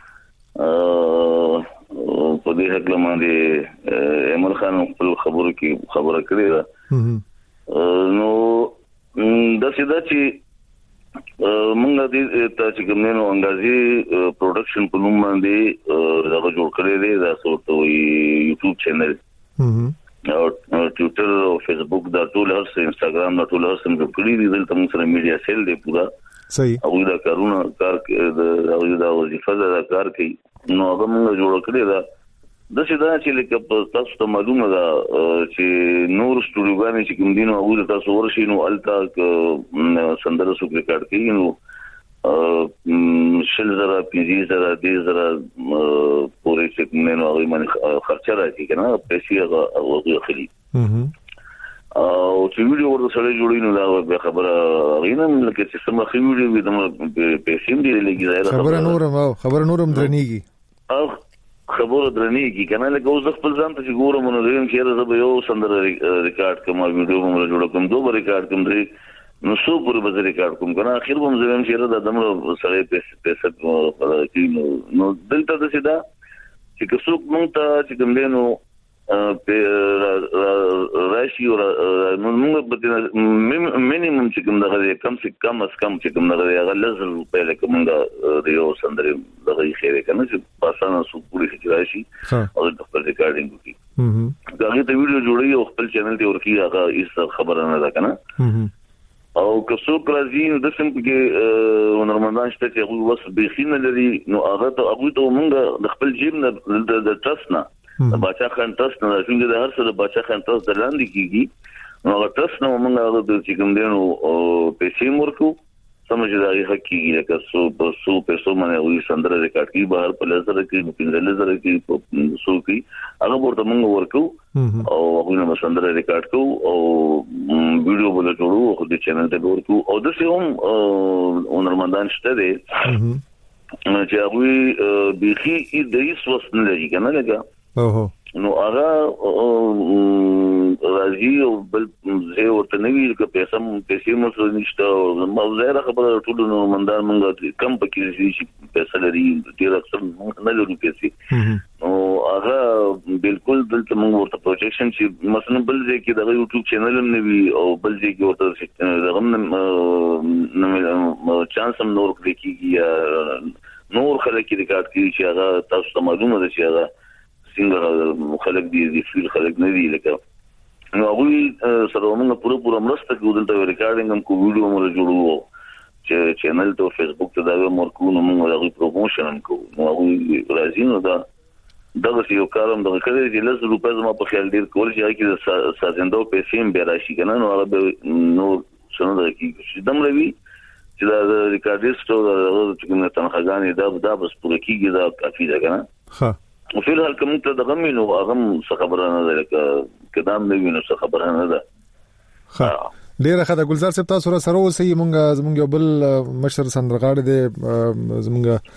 په دې حق لمانځي امر خان خپل خبرو کې خبره کړې ده نو دا سیده چې موږ د تاسو کومنو انګازي پروډکشن په نوم باندې دا جوړ کړی دی دا څو یوټیوب چینل او ټویټر او فیسبوک دا ټول هر څه انستګرام دا ټول هر څه موږ کړی دي دلته موږ سره میډیا سیل دی پورا صحیح او دا کارونه کار د دا وظیفه دا کار کوي نو هغه موږ جوړ کړی دا د څه دا چې لکه تاسو ته معلومه ده چې نور سټوډیوګانې چې کوم دي نو هغه تاسو ورشي نو التا سندره سو ریکارډ کوي نو شل زره پنځه زره دې زره پورې چې کوم نو هغه باندې خرچه راځي کنه پیسې هغه خلی او چې ویډیو ورته سره جوړی نو دا خبره غینم لکه چې سم خې ویډیو د پیسې دی لګي خبره نورم او خبره نورم درنیږي او خبره درنیږي کنه لکه اوس خپل ځان ته ګورم نو دویم چې زه به یو سندره ریکارډ کوم ویډیو هم جوړ کوم دوه ریکارډ کوم درې نو څو پورې به ریکارډ کوم کنه اخر به زم چې دا دمر سره پیسې پیسې نو دلته د سیدا چې څوک مونږ ته چې کوم دینو راشي او موږ به مینیمم چې کوم دغه کم څه کم اس کم چې کوم دغه هغه لزر په لکه موږ د یو سندري دغه خیره کنه چې پاسانه سو پوری چې راشي او د خپل ریکارډینګ وکړي دا هغه ته ویډیو جوړي او خپل چینل ته ورکی هغه هیڅ خبره نه ده کنه او که څوک راځي نو د سم کې هنرمندان شته چې هغه وس بخینه لري نو هغه ته هغه ته موږ د خپل جیب نه د ټرست نه د باچا خان ټرست نه څنګه د هر څه د باچا خان ټرست د لاندې کیږي نو هغه ټرست نو موږ هغه د چې کوم دینو پیسې ورکو سمجه دا یې حقيقي لکه سو په سو پیسو باندې وي سندره ریکارډ کی بهر په لزر کې په پنځه لزر کې په سو کې هغه ورته موږ ورکو او هغه نو سندره ریکارډ کو او ویډیو بل جوړو خو د چینل ته ورکو او د څه هم هنرمندان شته دي چې هغه بيخي د هیڅ وس نه لري کنه لګا اوه نو هغه راځي او بل زه ورته نوی که پیسې مو پیسې مو څه نشته او ما زه خبره ټول نو مندان مونږه کم پکې شي پیسې لري ډیر اکثر نه لري پیسې نو هغه بالکل دلته مونږ ورته پروجیکشن چې مثلا بل ځای کې د یوټیوب چینل هم نوی او بل ځای کې ورته دغه نو چانس هم نور کړی نور خلک ریکارډ کړي چې هغه تاسو ته معلومه ده چې هغه څنګه خلک دي دي فیل خلک نه دي لکه نو هغه سره موږ پوره پوره مرسته کوو دلته ریکارډینګ هم کوو ویډیو هم جوړوو چې چینل ته فیسبوک ته دا مرکو نو موږ هغه پروموشن هم کوو نو هغه راځي نو دا دغه یو کارم دغه کړی چې لږ روپې زما په خیال ډیر کول چې هغه سازندو پیسې هم به راشي کنه نو هغه نو څنګه دا کی دم لوي چې دا ریکارډیسټ او دا چې کومه تنخواګانې دا دا بس پوره کیږي دا کافي ده کنه ها او فل هل کوم ته دغه مينو هغه څه خبره نه ده ک کدام نه وینو څه خبره نه ده ها ډیره خدای ګلزار صاحب تاسو سره سره اوسئ مونږ زمونږ بل مشر سندرغاړي دي زمونږ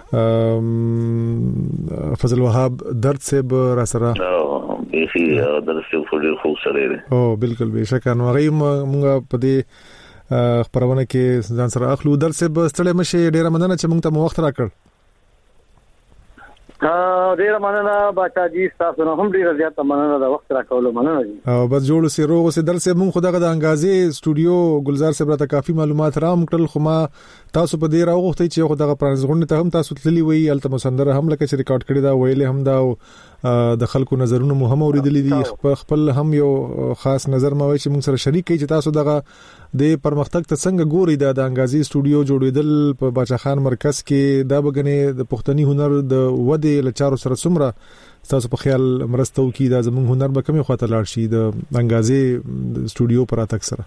فضل وهاب درد صاحب را سره او بيخي درد صاحب فل خو سره دي او بالکل بهشکه نو هغه مونږ په دې خبرونه کې ځان سره اخلو درد صاحب ستړي مشه ډیره مننه چې مونږ ته وخت راکړ ډیر مننه باچا جی تاسو نو هم ډیر زیات مننه د وخت راکولو مننه جی او بس جوړ سي روغ سي درسه مونږ خدای د انګازې سټوډیو گلزار صاحب راته کافي معلومات رام کړل خو ما تاسو په دې راغوختي چې خدای پرانځغونډه ته هم تاسو تللی وي الته مسندره هم لکه چې ریکارډ کړی دا ویلې هم دا د خلکو نظرونه مو هم اوریدلې دي خپل هم یو خاص نظر ما وای چې مونږ سره شریک کړي چې تاسو دغه د پرمختګ ته څنګه ګوري دا د انګازې سټوډیو جوړېدل په باچا خان مرکز کې دا بګنې د پښتني هنر د ودې لچارو سره څومره تاسو په خیال مرستو کې دا زموږ هنر به کمی خواته لاړ شي د انګازې سټوډیو پر اتک سره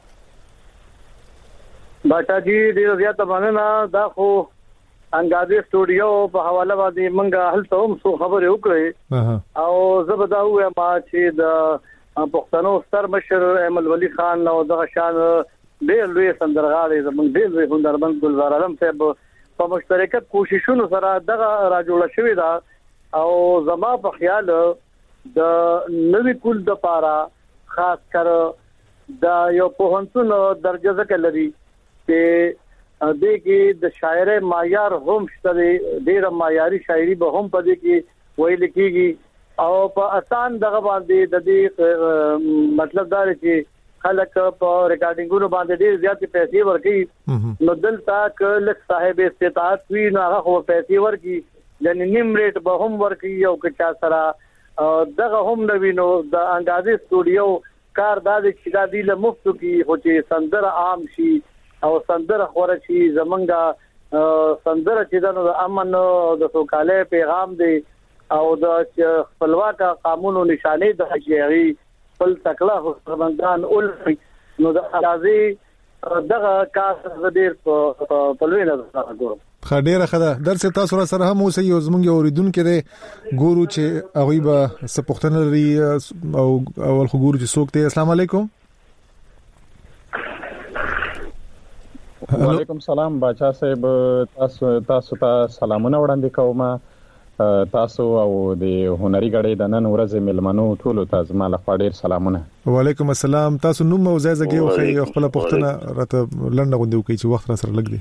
باچا جی ډیر زیات مننه دا خو انګازې سټوډیو په حواله باندې منګه هلته هم څو خبرې وکړې او زبدا وې ما چې د پښتنو ستر مشر احمد ولی خان او دغه شان ډېر لوی سندرغاړي زموږ ډېر لوی هنرمند ګلزار عالم صاحب په مشترکت کوششونو سره دغه راجوړ شوی دا او زما په خیال د نوې کول د پاره خاص کر د یو پوهنتون درجه ځکه لري چې د کې د شاعر معیار هم شته ډېر معیاري شاعري به هم پدې کې ویل کېږي او په آسان دغه باندې د دې مطلب دا چې خلک په ریکارډینګونو باندې ډېر زیات پیسې ورکړي نو دلته کله صاحب استطاعت وی نو هغه خو پیسې ورکړي یعنی نیم ریټ به هم ورکړي او که چا سره دغه هم نوینو د انګازې سټوډیو کار دا چې دا دی له مفتو کې هو چې سندره عام شي او سندره خور شي زمونږه سندره چې د امن د سوکاله پیغام دی او د خپلواک قانون او نشانه د حقيقي خپل تکړه خبرندان اول نو د اجازه دغه کار زدير په لوی نظر ګورم خډيره خدا درس تاسو سره هم اوسې یو زمونږ اوریدونکو دی ګورو چې هغه به سپوښتنه لري او اول خو ګورو چې څوک دی السلام علیکم وعلیکم سلام باچا صاحب تاسو تاسو ته سلامونه وړاندې کوم تاسو او د هنري غړي د نن ورځې ملمنو ټول ته زما له خوا ډیر سلامونه وعلیکم السلام تاسو نوم او ځای زګي خو خپل پښتنه راته لنډه غوندي وکړي چې وخت را سره لګ دی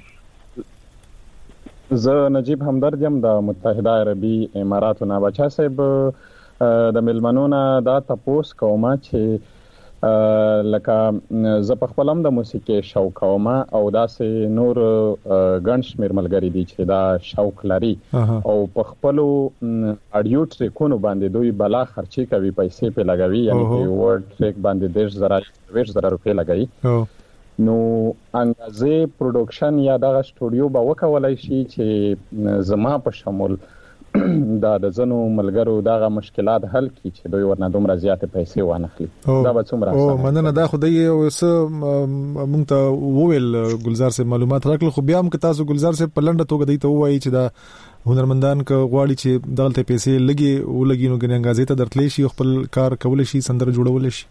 زه نجیب همدرد یم د متحده عربي اماراتو نه باچا صاحب د ملمنو نه دا تاسو کومه چې لکه زه په خپلم د موسیقي شوق کوم او داسې نور ګڼ شمیر ملګری دي چې دا شوق لري او په خپل اډیو ټریکونو باندې دوی بلا خرچي کوي پیسې په لګوي یعنی په ورډ ټریک باندې ډیر زره ډیر زره روپۍ لګوي نو انګازې پروډکشن یا دغه سټوډیو به وکولای شي چې زما په شمول دا د زنو ملګرو دغه مشکلات حل کی چې دوی ورنه دومره زیاتې پیسې وانخلي دا به څومره او مننه دا خدای یو څه مونږ ته وویل گلزار سے معلومات راکړل خو بیا هم که تاسو گلزار سے په لنډه توګه دی ته وایي چې دا هنرمندان ک غواړي چې دغلته پیسې لګي او لګي نو ګنې انګازې ته درتلی شي خپل کار کول شي سندره جوړول شي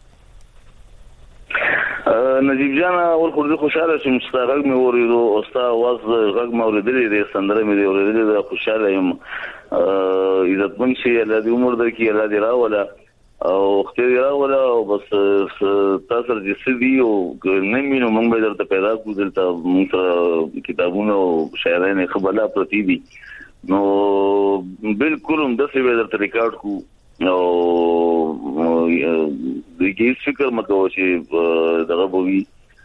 نجیب جان اول خو زه خوشاله شم چې غږ مې اوریدو او ستا واز غږ مې اوریدلې دې سندره مې اوریدلې دا خوشاله یم عزت من شي الله دې عمر درکې الله دې راوله او خیر راوله او بس تاسو دې سدي او نمینو موږ به درته پیدا کوو دلته موږ کتابونه او شاعرانه خبره پرتی دي نو بالکل هم د څه به درته ریکارډ کو او د دې فکر مکو چې دغه بوي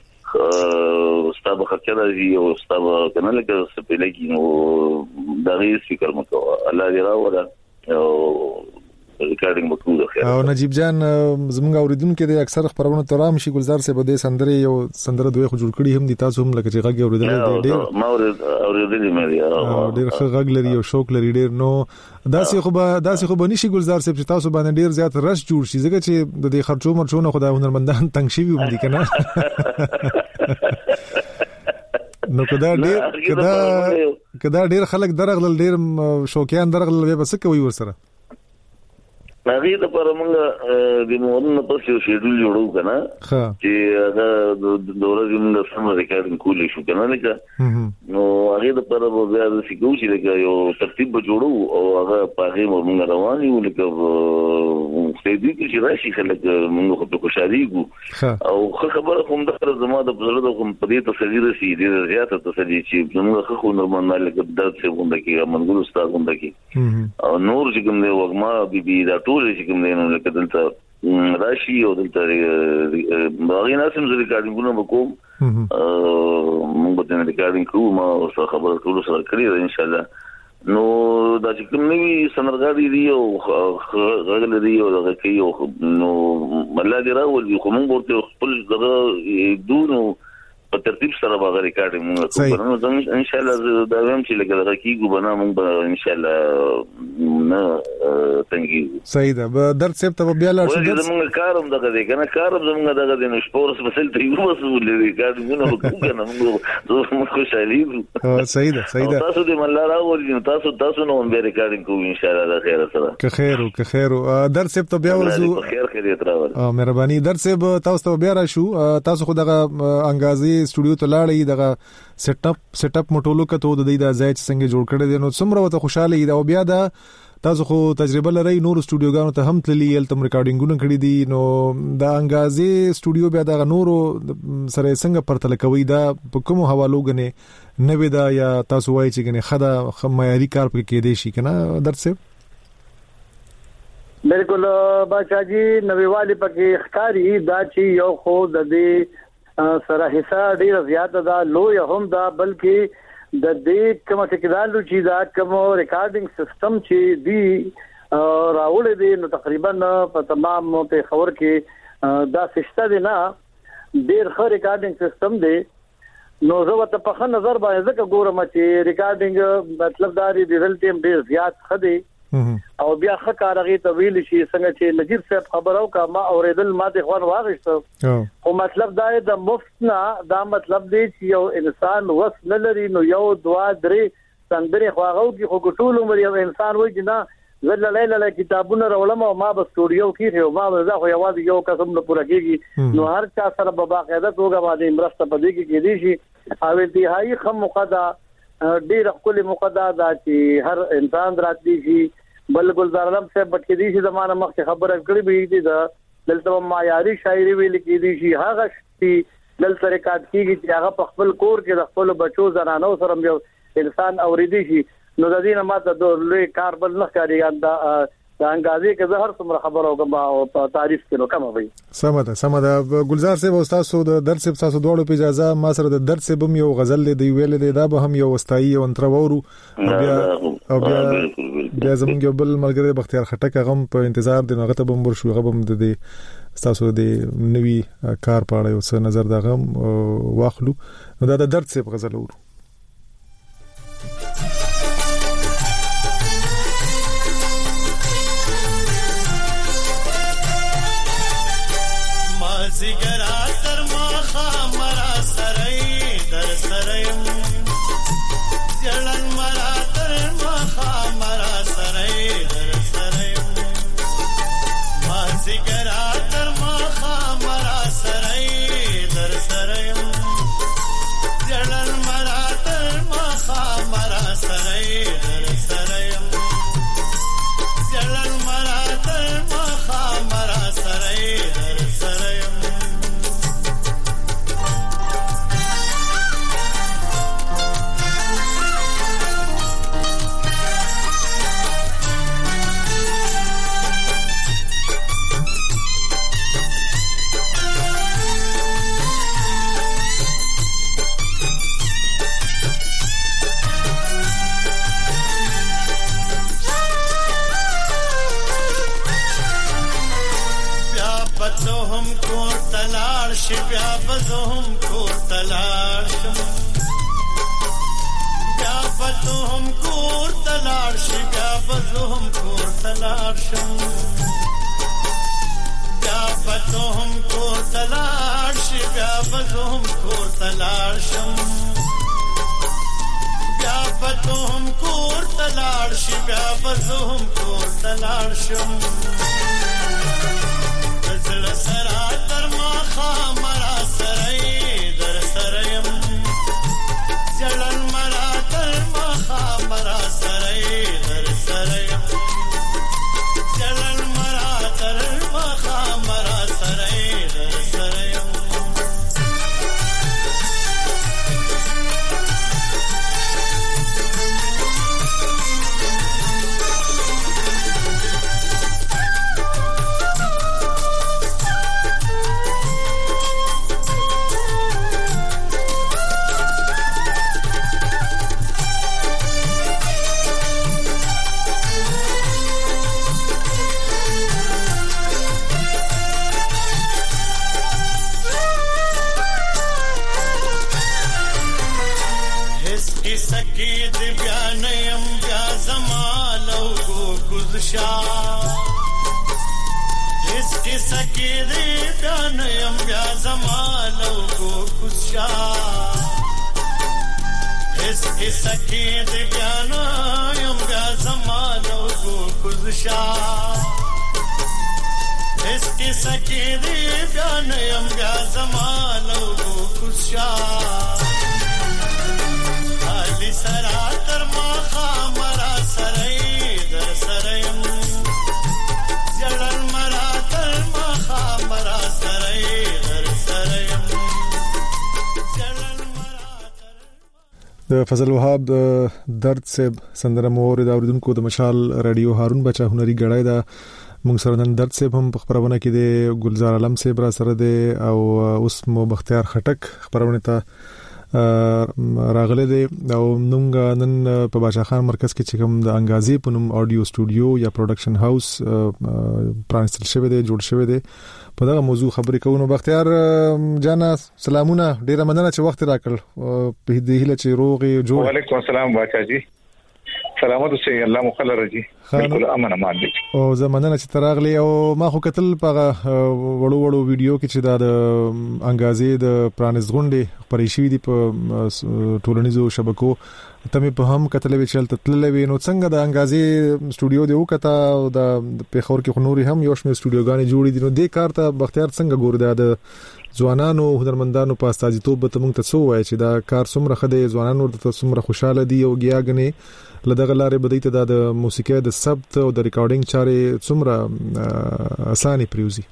استاد خرچه راځي او استاد کنه لکه سپېلګي نو دا هیڅ فکر مکو الله دې راوړه او ریکارډینګ وکړو خیر او نجیب جان زموږ اوریدونکو د اکثر خبرونه ترام شي گلزار سے بده سندره یو سندره دوی خو جوړ کړي هم دي تاسو هم لکه چې غږ اوریدل دي ډېر ما اوریدل مې ډېر ښه غږ لري او شوق لري ډېر نو داسې خو به داسې خو به نشي گلزار صاحب چې تاسو باندې ډېر زیات رش جوړ شي ځکه چې د دې خرچو مرچونه خدای هنرمندان تنگ شي وي دي کنه نو کدا ډېر کدا کدا ډېر خلک درغلل ډېر شوقيان درغلل به څه کوي ورسره هغه د پر موږ د مورن په څیر شیډول جوړو کنه چې هغه د ورځې موږ سم ریکارډینګ کولې شو کنه لکه نو هغه د پر بیا د سیګو چې لکه یو ترتیب جوړو او هغه په هغه موږ روان یو لکه ستې دي چې راشي خلک موږ په خوشالي ګو او خبره کوم د زما د بزرګ د کوم په دې تسلی رسي د زیاته تسلی چې موږ خو نورمال لکه درد څه غونډه کې منګول استاد غونډه کې او نور چې کوم دی وګما بيبي دا ټول چې کوم دی نو لکه دلته راشي او دلته باغی ناسم زری ریکارډینګونه وکوم موږ به د ریکارډینګ کوو ما اوس خبره ټول سره کړی ان شاء الله نو دا چې کوم نوی سندرغاړي دی او غږ لري او دغه کوي نو مله دی راول خو موږ ورته خپل دغه دونو په ترتیب سره باغ ریکارډینګ موږ کوو نو ان شاء الله دا هم چې لګا کیږي بنا موږ ان شاء الله نه څنګه صحیح ده درد سیب ته بیا لا شو موږ کارم دغه دی کنه کارم زموږ دغه د نشپورس مسل ته یو مسول ریکارډینګ نو کوو کنه موږ موږ خوشالي صحیح ده صحیح ده تاسو دې مله راوړئ تاسو تاسو نو بیا ریکارډینګ کوو ان شاء الله د خیر سره که خیر او که خیر درد سیب ته بیا ورزو خیر خیریت راوړئ مهرباني درد سیب تاسو ته بیا راشو تاسو خو دغه انګازي سټوډیو ته لاړې دغه سیټ اپ سیټ اپ مټولو کته د دې د ځای څنګه جوړ کړی دی نو څومره وته خوشاله دی او بیا دا تاسو خو تجربه لرئ نور سټوډیوګانو ته هم تللی ال تم ریکارډینګونه کړی دي نو دا انګازي سټوډیو بیا د نورو سره څنګه پرتل کوي دا په کوم حوالو غنه نوې دا یا تاسو وایي چې غنه خدا معیاري کار پکې کې دی شي کنه درسه بالکل بچاجي نوېوالي پکې ښکاری دا چې یو خو د دې سره حصہ ډیر زیاته دا لوی هم دا بلکې د دې کوم ټیکنالوژي چې دا کوم ریکارډینګ سیستم چې دی راول دي نو تقریبا په تمام په خبر کې دا سشته دي نه ډیر ښه ریکارډینګ سیستم دی نو زه ته په خن نظر باندې ځکه ګورم چې ریکارډینګ مطلب دا دی د ریل ټیم ډیر زیات خدي او بیا خکارغه طویل شي څنګه چې نجیب صاحب خبرو کا ما اوریدل ما د خوان واغښت او مطلب دا د مفت نه دا مطلب دی چې یو انسان وس نه لري نو یو دوا درې څنګه خواغو کې خو ټول عمر یو انسان وای چې نه زل لیلا کتابونه راولم او ما بس سټوډیو کې یو ما زه خو یوازې یو قسم نه پوره کیږي نو هر چا سره په باقاعده توګه باندې مرسته پدې کې کېدی شي او انتهایی خم مقدا ډیر خپل مقدا دا چې هر انسان راتلی شي بل ګلزار علم صاحب بټ کې دي چې زمانه مخ خبره کړې وي دي دا دلته معیاري شاعري ویل کې دي شي هغه چې دلته ریکارډ کیږي چې هغه په خپل کور کې د خپل بچو زنانو سره یو انسان اوریدي شي نو د دې نه ماته د لوی کار بل نه کوي دا د انګازي کې زهر څومره خبره وکم او تعریف کینو کوم وي سمده سمده ګلزار صاحب استاد د درس صاحب تاسو دوړو په اجازه ما سره د درس صاحب یو غزل دی ویل دی دا به هم یو واستایي او انتر وورو بیا او بیا بیا زمونږ بل ملګری بختیار خټک غم په انتظار دی نو غته بمبر شو غبم د دې تاسو د نوی کار پاړې او څه نظر دا غم واخلو نو دا د درس صاحب غزل ورو زګرا تر ما خامرا سرای در سرایم ځلن مرا تر ما خامرا سرای در سرایم ما زګرا تر ما خامرا سرای در سرایم ځلن مرا تر ما خامرا سرای در سرایم ځلن مرا تر ما خامرا سرای در سرایم بیا بزهم کو تلاړ شم بیا بزهم کو تلاړ شم بیا بزهم کو تلاړ شم بیا بزهم کو تلاړ شم بیا بزهم کو تلاړ شم بیا بزهم کو تلاړ شي بیا بزهم کور تلاړ شم زړه سره تر ما خامرا سره در سره يم جلن مرا تر ما خامرا سره در سره يم جلن مرا تر ما خامرا سره در سره يم اس کی سکی دی بیانیم بیا زمانو کو کشا اس کی سکی دی بیانیم بیا زمانو کو کشا اس کی سکی دی بیانیم بیا زمانو کو کشا علی سرا تر ما خامرا سرای در سرایم جلال مرا تر ما خامرا سرای در سرایم جلال مرا د فضل وهاب درد سیب سندره مور د اوریدونکو د مشال رادیو هارون بچا هنري غړای دا موږ سره نن درد سیب هم خبرونه کې د ګلزار عالم سیب را سره دی او اوس مو بختیار خټک خبرونه ته راغله دی او نومګ نن په بادشاہ خان مرکز کې چې کوم د انګازي په نوم اډیو سټوډیو یا پروډکشن هاوس پرانستل شوی دی جوړ شوی دی په دغه موضوع خبرې کوو. بختیار جانا سلامونه ډیره مننه چې وخت راکړ په دې هیله چې روغي جوړ. وعلیکم السلام بچا جی سلامات اوسئ الله مخلر رجی بالکل امن امان دي او زمانه چې تراغلی او ما خو کتل په وړو وړو ویډیو کې چې دا د انګازي د پرانیز غونډې پریشي دي په ټولنیزو شبکو ته په هم کتلې چې تللې وي نو څنګه د انګازي سټوډیو دی وکتا او د پیښور کې خنوري هم یو شمه سټوډیوګانې جوړې دي نو د کار ته بختیار څنګه ګور دی د ځوانانو هنرمندانو په استازیتوب به موږ ته څو وایي چې دا کار څومره خدای ځوانانو د څومره خوشاله دي او ګیاګنې لدغه لارې بدایته د موسیقي د ثبت او د ریکارډینګ چارې څومره اسانه پریوزي.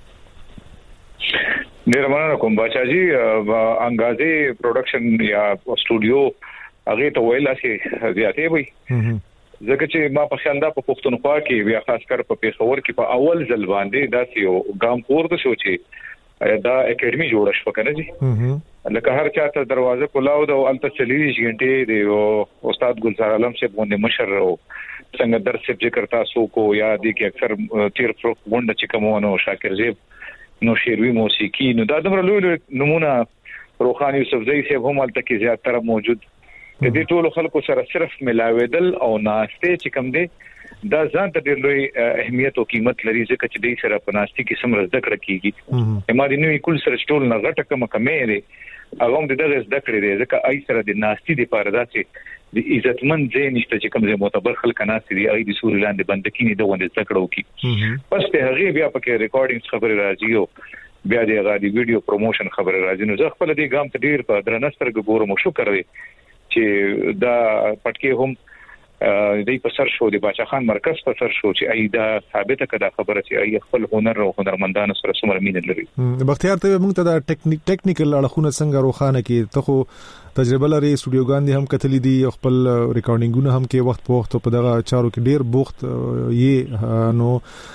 ډیر مننه کوم بچا جی انګازي پروډکشن یا سټوډیو هغه ته ویل شي زیاتې وي ځکه چې ما په خیال دا په پښتونخوا کې بیا خاص کر په پیښور کې په اول ځل باندې داسې یو ګام پورته شو چې دا اکیډمي جوړه شو کنه جی لکه هر چاته دروازه کولاو د الته چلیږي غنټې دی او استاد ګلزار عالم سے باندې مشر او څنګه درس ذکر تاسو کو یا دي کې اکثر تیر فروق غونډه چې کومونو شاکر زیب نو شیروي موسیقي نو دا دمر لوی نمونه روحاني یوسفزئی سے هم الته کې زیاتره موجود دي ټول خلکو سره صرف ملاویدل او ناشته چې کوم دي دا ځان ته ډېر لوی اهمیت او قیمت لري ځکه چې دې سره په ناشتي کې سم رزق راکېږي امادي نو کل سره ټول نه غټه کوم کمې لري هغه د دغه ذکر دی ځکه آی سره د ناشتي د پاره داسې د عزتمن ځای نشته چې کوم ځای معتبر خلک ناشتي دی آی د سوريلاند بندکینی د وند ذکر وکي پس ته هغه بیا پکې ریکارډینګ خبره راځي او بیا د هغه د ویډیو پروموشن خبره راځي نو زه خپل دې ګام ته ډیر په درنستر ګورم او شکر دی چې دا پټکي هم د په سر شو د بادشاہ خان مرکز په سر شو چې ایدا ثابته کړه خبره چې ای خپل هنر او هنرمندانو سره سمره مين لري. بختیار ته موږ ته د ټیکنیک ټیکنیکل اړخونه څنګه روخانه کې ته خو تجربه لري سټوډیوګان دي هم کتلې دي خپل ریکارډینګونه هم کې وخت په وخت په دغه چارو کې ډیر بوخت یې نو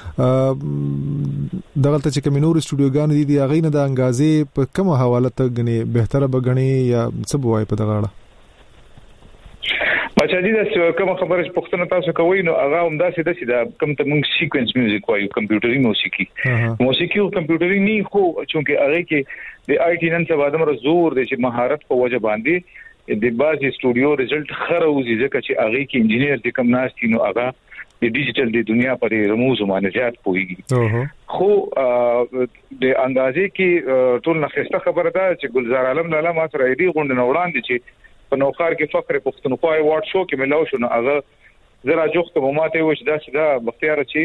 دغه ته چې کوم نور سټوډیوګان دي دی هغه نه د انګازي په کومه حواله ته غني بهتره بغني یا څه بوای په دغه اړه بچا دي دا کوم خبره پښتنه تاسو کوي نو هغه هم داسې داسې دا کوم ته موږ سیکوینس میوزیک وایو کمپیوټري موسیقي موسیقي او کمپیوټري نه خو چونکه هغه کې د آی ټی نن څه بعد مر زور دي چې مهارت په وجه باندې د بازي سټوډیو رزلټ خروزي ځکه چې هغه کې انجینیر د کم ناس تینو هغه د ډیجیټل د دنیا په رموز باندې زیات پوهیږي خو د انګازي کې ټول نخسته خبره ده چې ګلزار عالم لاله ما سره دی غونډه وړاندې چې په نوخار کې فخر پښتونخوا ایوارډ شو کې ملاو شو نو هغه زرا جوخت به ماته وش دا چې دا بختیار چی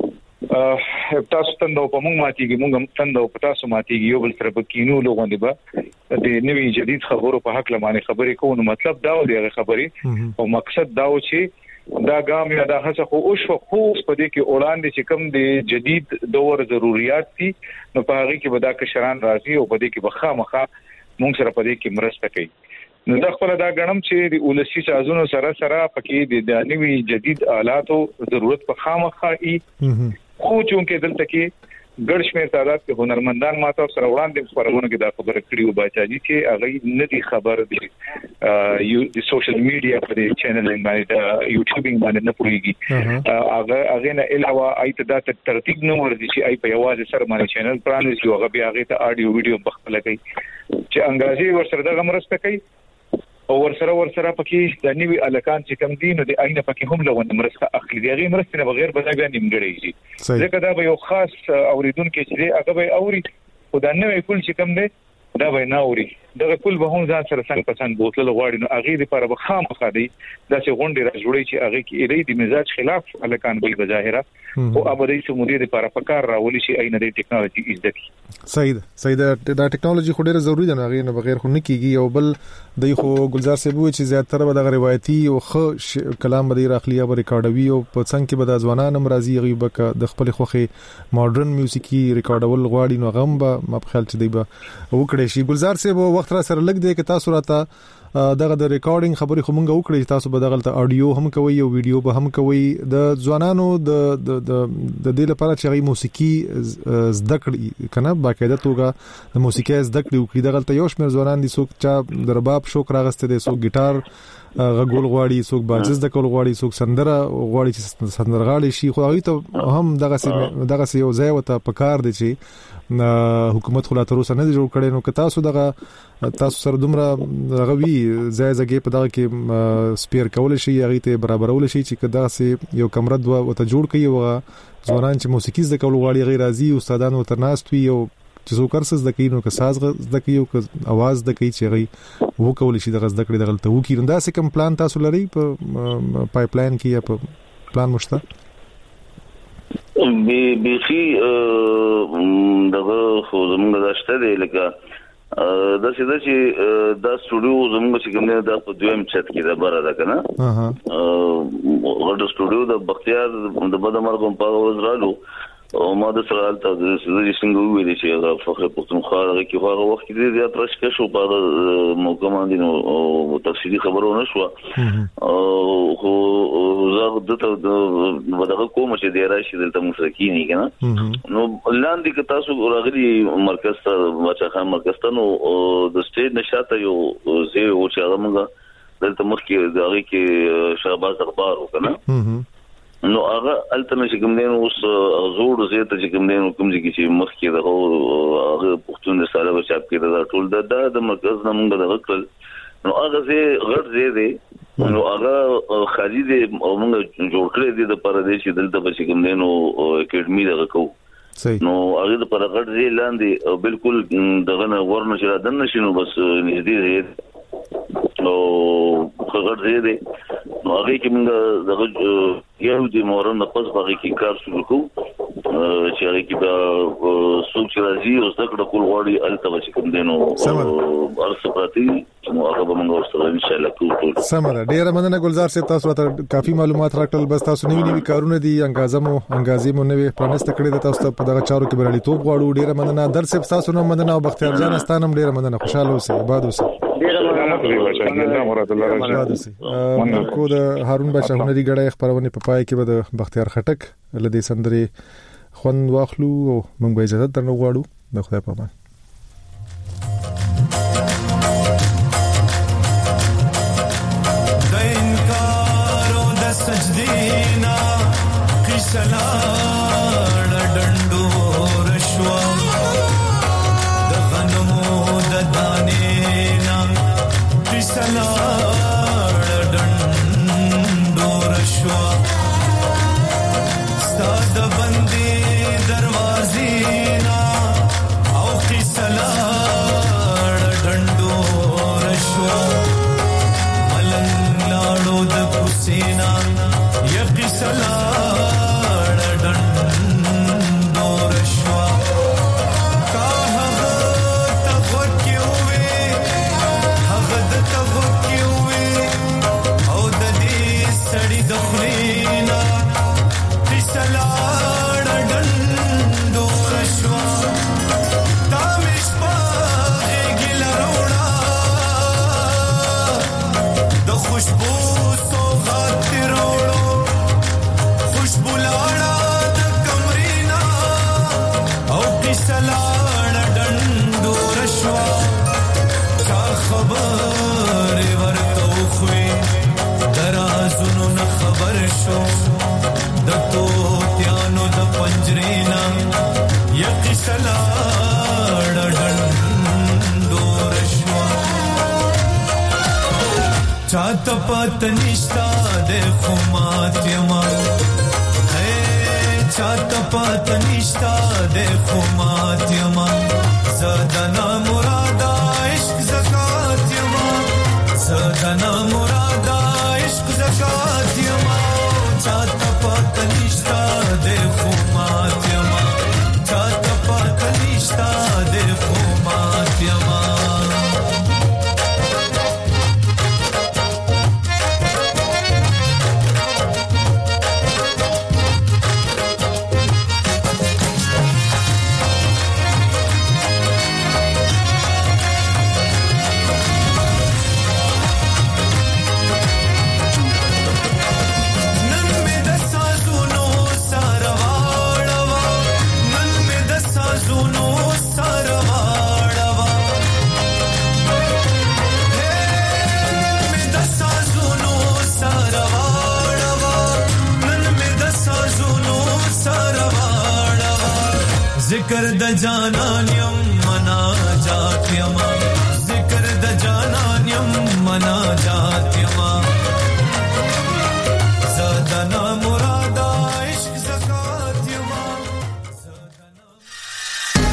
تاسو تندو په موږ ماتيږي موږ تندو په تاسو ماتيږي یو بل سره بکینو لوغوندې به د نوې جدید خبرو په حق لمانه خبرې کوو. مطلب دا و دی خبرې او مقصد دا و چې دا ګام یا دا هڅه خو او شو خو په دې کې وړاندې چې کوم د جدید دور ضرورت دي نو په هغه کې به دا کشران راځي او په دې کې به خامخا موږ سره په دې کې مرسته کوي. نو دا خپل دا غنم چې د ولسی سازونو سره سره پکې د نوې جدید آلاتو ضرورت په خامخا ای خو چونکه دلته کې ګډ شمیر تعداد کې هنرمندان ماته سره وړاندې خبرونه کې دا خبره کړې و باچاجي چې هغه ندي خبر دي یو د سوشل میډیا په چینل باندې د یوټیوبینګ باندې نه پوریږي هغه هغه نه علاوه ایت دا ترتیب نو ورته چې ای په یوازې سره باندې چینل پرانیز یو هغه بیا هغه ته اډیو ویډیو بخښل کوي چې انګازي ورسره دغه مرسته کوي او ورسره ورسره پکې د نیوی الکان چې کم دین او د عین پکې هم لغون مرسته اخلي دی غیر مرسته نه بغیر بدل نیمګړی شي ځکه دا به یو خاص اوریدونکو چې هغه به اوري خدای نه کول چې کم دی دا به نه اوري دغه کول به هم ځان سره څنګه پسند بوتل غواړي نو هغه لپاره به خامخا دی دا چې غونډه راجوړي چې هغه کې اړې د مزاج خلاف الکان بل بظاهره او ابدي سمودي لپاره پکار راولي شي عین د ټیکنالوژي عزت صحیح صحیح دا ټیکنالوژي خو ډیره ضروری ده نو هغه نه بغیر خو نه کیږي او بل د خو ګلزار صاحب چې زیاتره به د روایتي او خ کلام به راخلی او ریکارډوي او په څنګه کې به د ځوانان مرضی غیبه د خپل خوخي ماډرن میوزیکي ریکارډول غواړي نو غم به ما په خیال چې دی به وکړي شي. ګلزار صاحب وخت را سره لګ دی کې تاسو راته دغه د ریکارډینګ خبرې خو مونږ وکړې تاسو به دغه اډیو هم کوي او ویډیو به هم کوي د ځوانانو د د د دې لپاره چې غي موسیقي زده کړي کنه باقاعده توګه د موسیقي زده کړي او دغه ته یو شمېر ځوانان دي څوک چې د رباب شوق راغسته دي څوک ګیټار غول غواړي څوک باجز د کول غواړي څوک سندره غواړي چې سندرغاړي شي خو هغه ته هم دغه دغه یو ځای وته پکار دي چې حکومت خو لا تر اوسه نه جوړ کړي نو که تاسو دغه تاسو سره دومره غوي ځای ځای په دغه کې سپیر کول شي هغه ته برابرول شي چې کدا سي یو کمره دوه وته جوړ کړي او ځوانان چې موسیقي زده کول غواړي غیر راضي استادانو ترناست وي او چې څو کارسز د کینو که ساز د کیو که आवाज د کی چې غي وو کول شي د غز د کړي دغه ته وو کیرنده سه کوم پلان تاسو لري په پایپ لاین کې یا په پلان مشته بي بي سي دغه خو زموږ د شته دی لکه دا چې دا چې دا سټوډیو زموږ چې کوم نه دا په دویم چت کې دا بره ده کنه اها غوډ سټوډیو د بختیار د بدمرغم په ورځرالو او ما د سره حالت د سړي څنګه ویل چې هغه فخر پښتونخوا هغه کې هغه وخت کې زیات راشکه شو په موقع باندې نو تفصیلی خبرونه شو او خو زه دته دغه کوم چې دی راشي دلته مسرکی نه کنه نو لاندې که تاسو راغلي مرکز ته بچخان مرکز ته نو د سټیج نشاته یو زه او چې هغه موږ دلته مخکې دغه کې شهباز اخبار وکنه نو هغه التنه چې کوم دین اوس زوړ زیاته چې کوم دین کوم چې مخکې دغه هغه پښتون د ساله بچاب کې دا ټول د د مرکز نه موږ دغه کړل نو هغه زه غړ زه دی نو هغه خالي دي او موږ جوړ کړی دي د پردیش دلته چې کوم دین او اکیډمي دغه کو نو هغه د پر غړ زه لاندې بالکل دغه نه ورنه چې دن نشینو بس نږدې او خبر دې دې نو هغه کې موږ دغه یو د مورن په پس باندې کې کار شروع کوو چې هغه کې دا سوچ راځي او څنګه کول غواړي الته چې کوم دینو ارڅ پاتې نو هغه به موږ سره ان شاء الله کوو. سمره ډیره مننه ګلزار صاحب تاسو ته کافي معلومات راکړل بس تاسو نوی نوی کارونه دي انګازمو انګازي مو نوی پرانست کړی د تاسو په دغه چارو کې برالي توپ غواړو ډیره مننه در صاحب تاسو نو مننه او بختیار جان استانم ډیره مننه خوشاله اوسئ آباد اوسئ. ډیره مننه مراد الله راځي کو د هارون بچا هنري غړې خبرونه په پای کې به د بختیار خټک لدی سندري خون واخلو او موږ به اجازه درنو غواړو د خدای په امان. د انکار او د سجدینا قسلا ډندو رشوا د غنمو د دانینا قسلا ډندو رشوا ستاد بندي دروازې نا او سلاړ ډندو رشوا چا خبر ورته خوې درازونو نه خبر شو د توتیانو د پنجرینا یقي سلاړ ډندو رشوا چاته پات نشتا د خماتیما چاته پات نشتا د خماتیما زدنا مرادا عشق زکات یما زدنا مرادا عشق زکات یما چاته پات نشتا د خماتیما چاته پات نشتا د خماتیما ذکر د جانان یم منا جات یم ذکر د جانان یم منا جات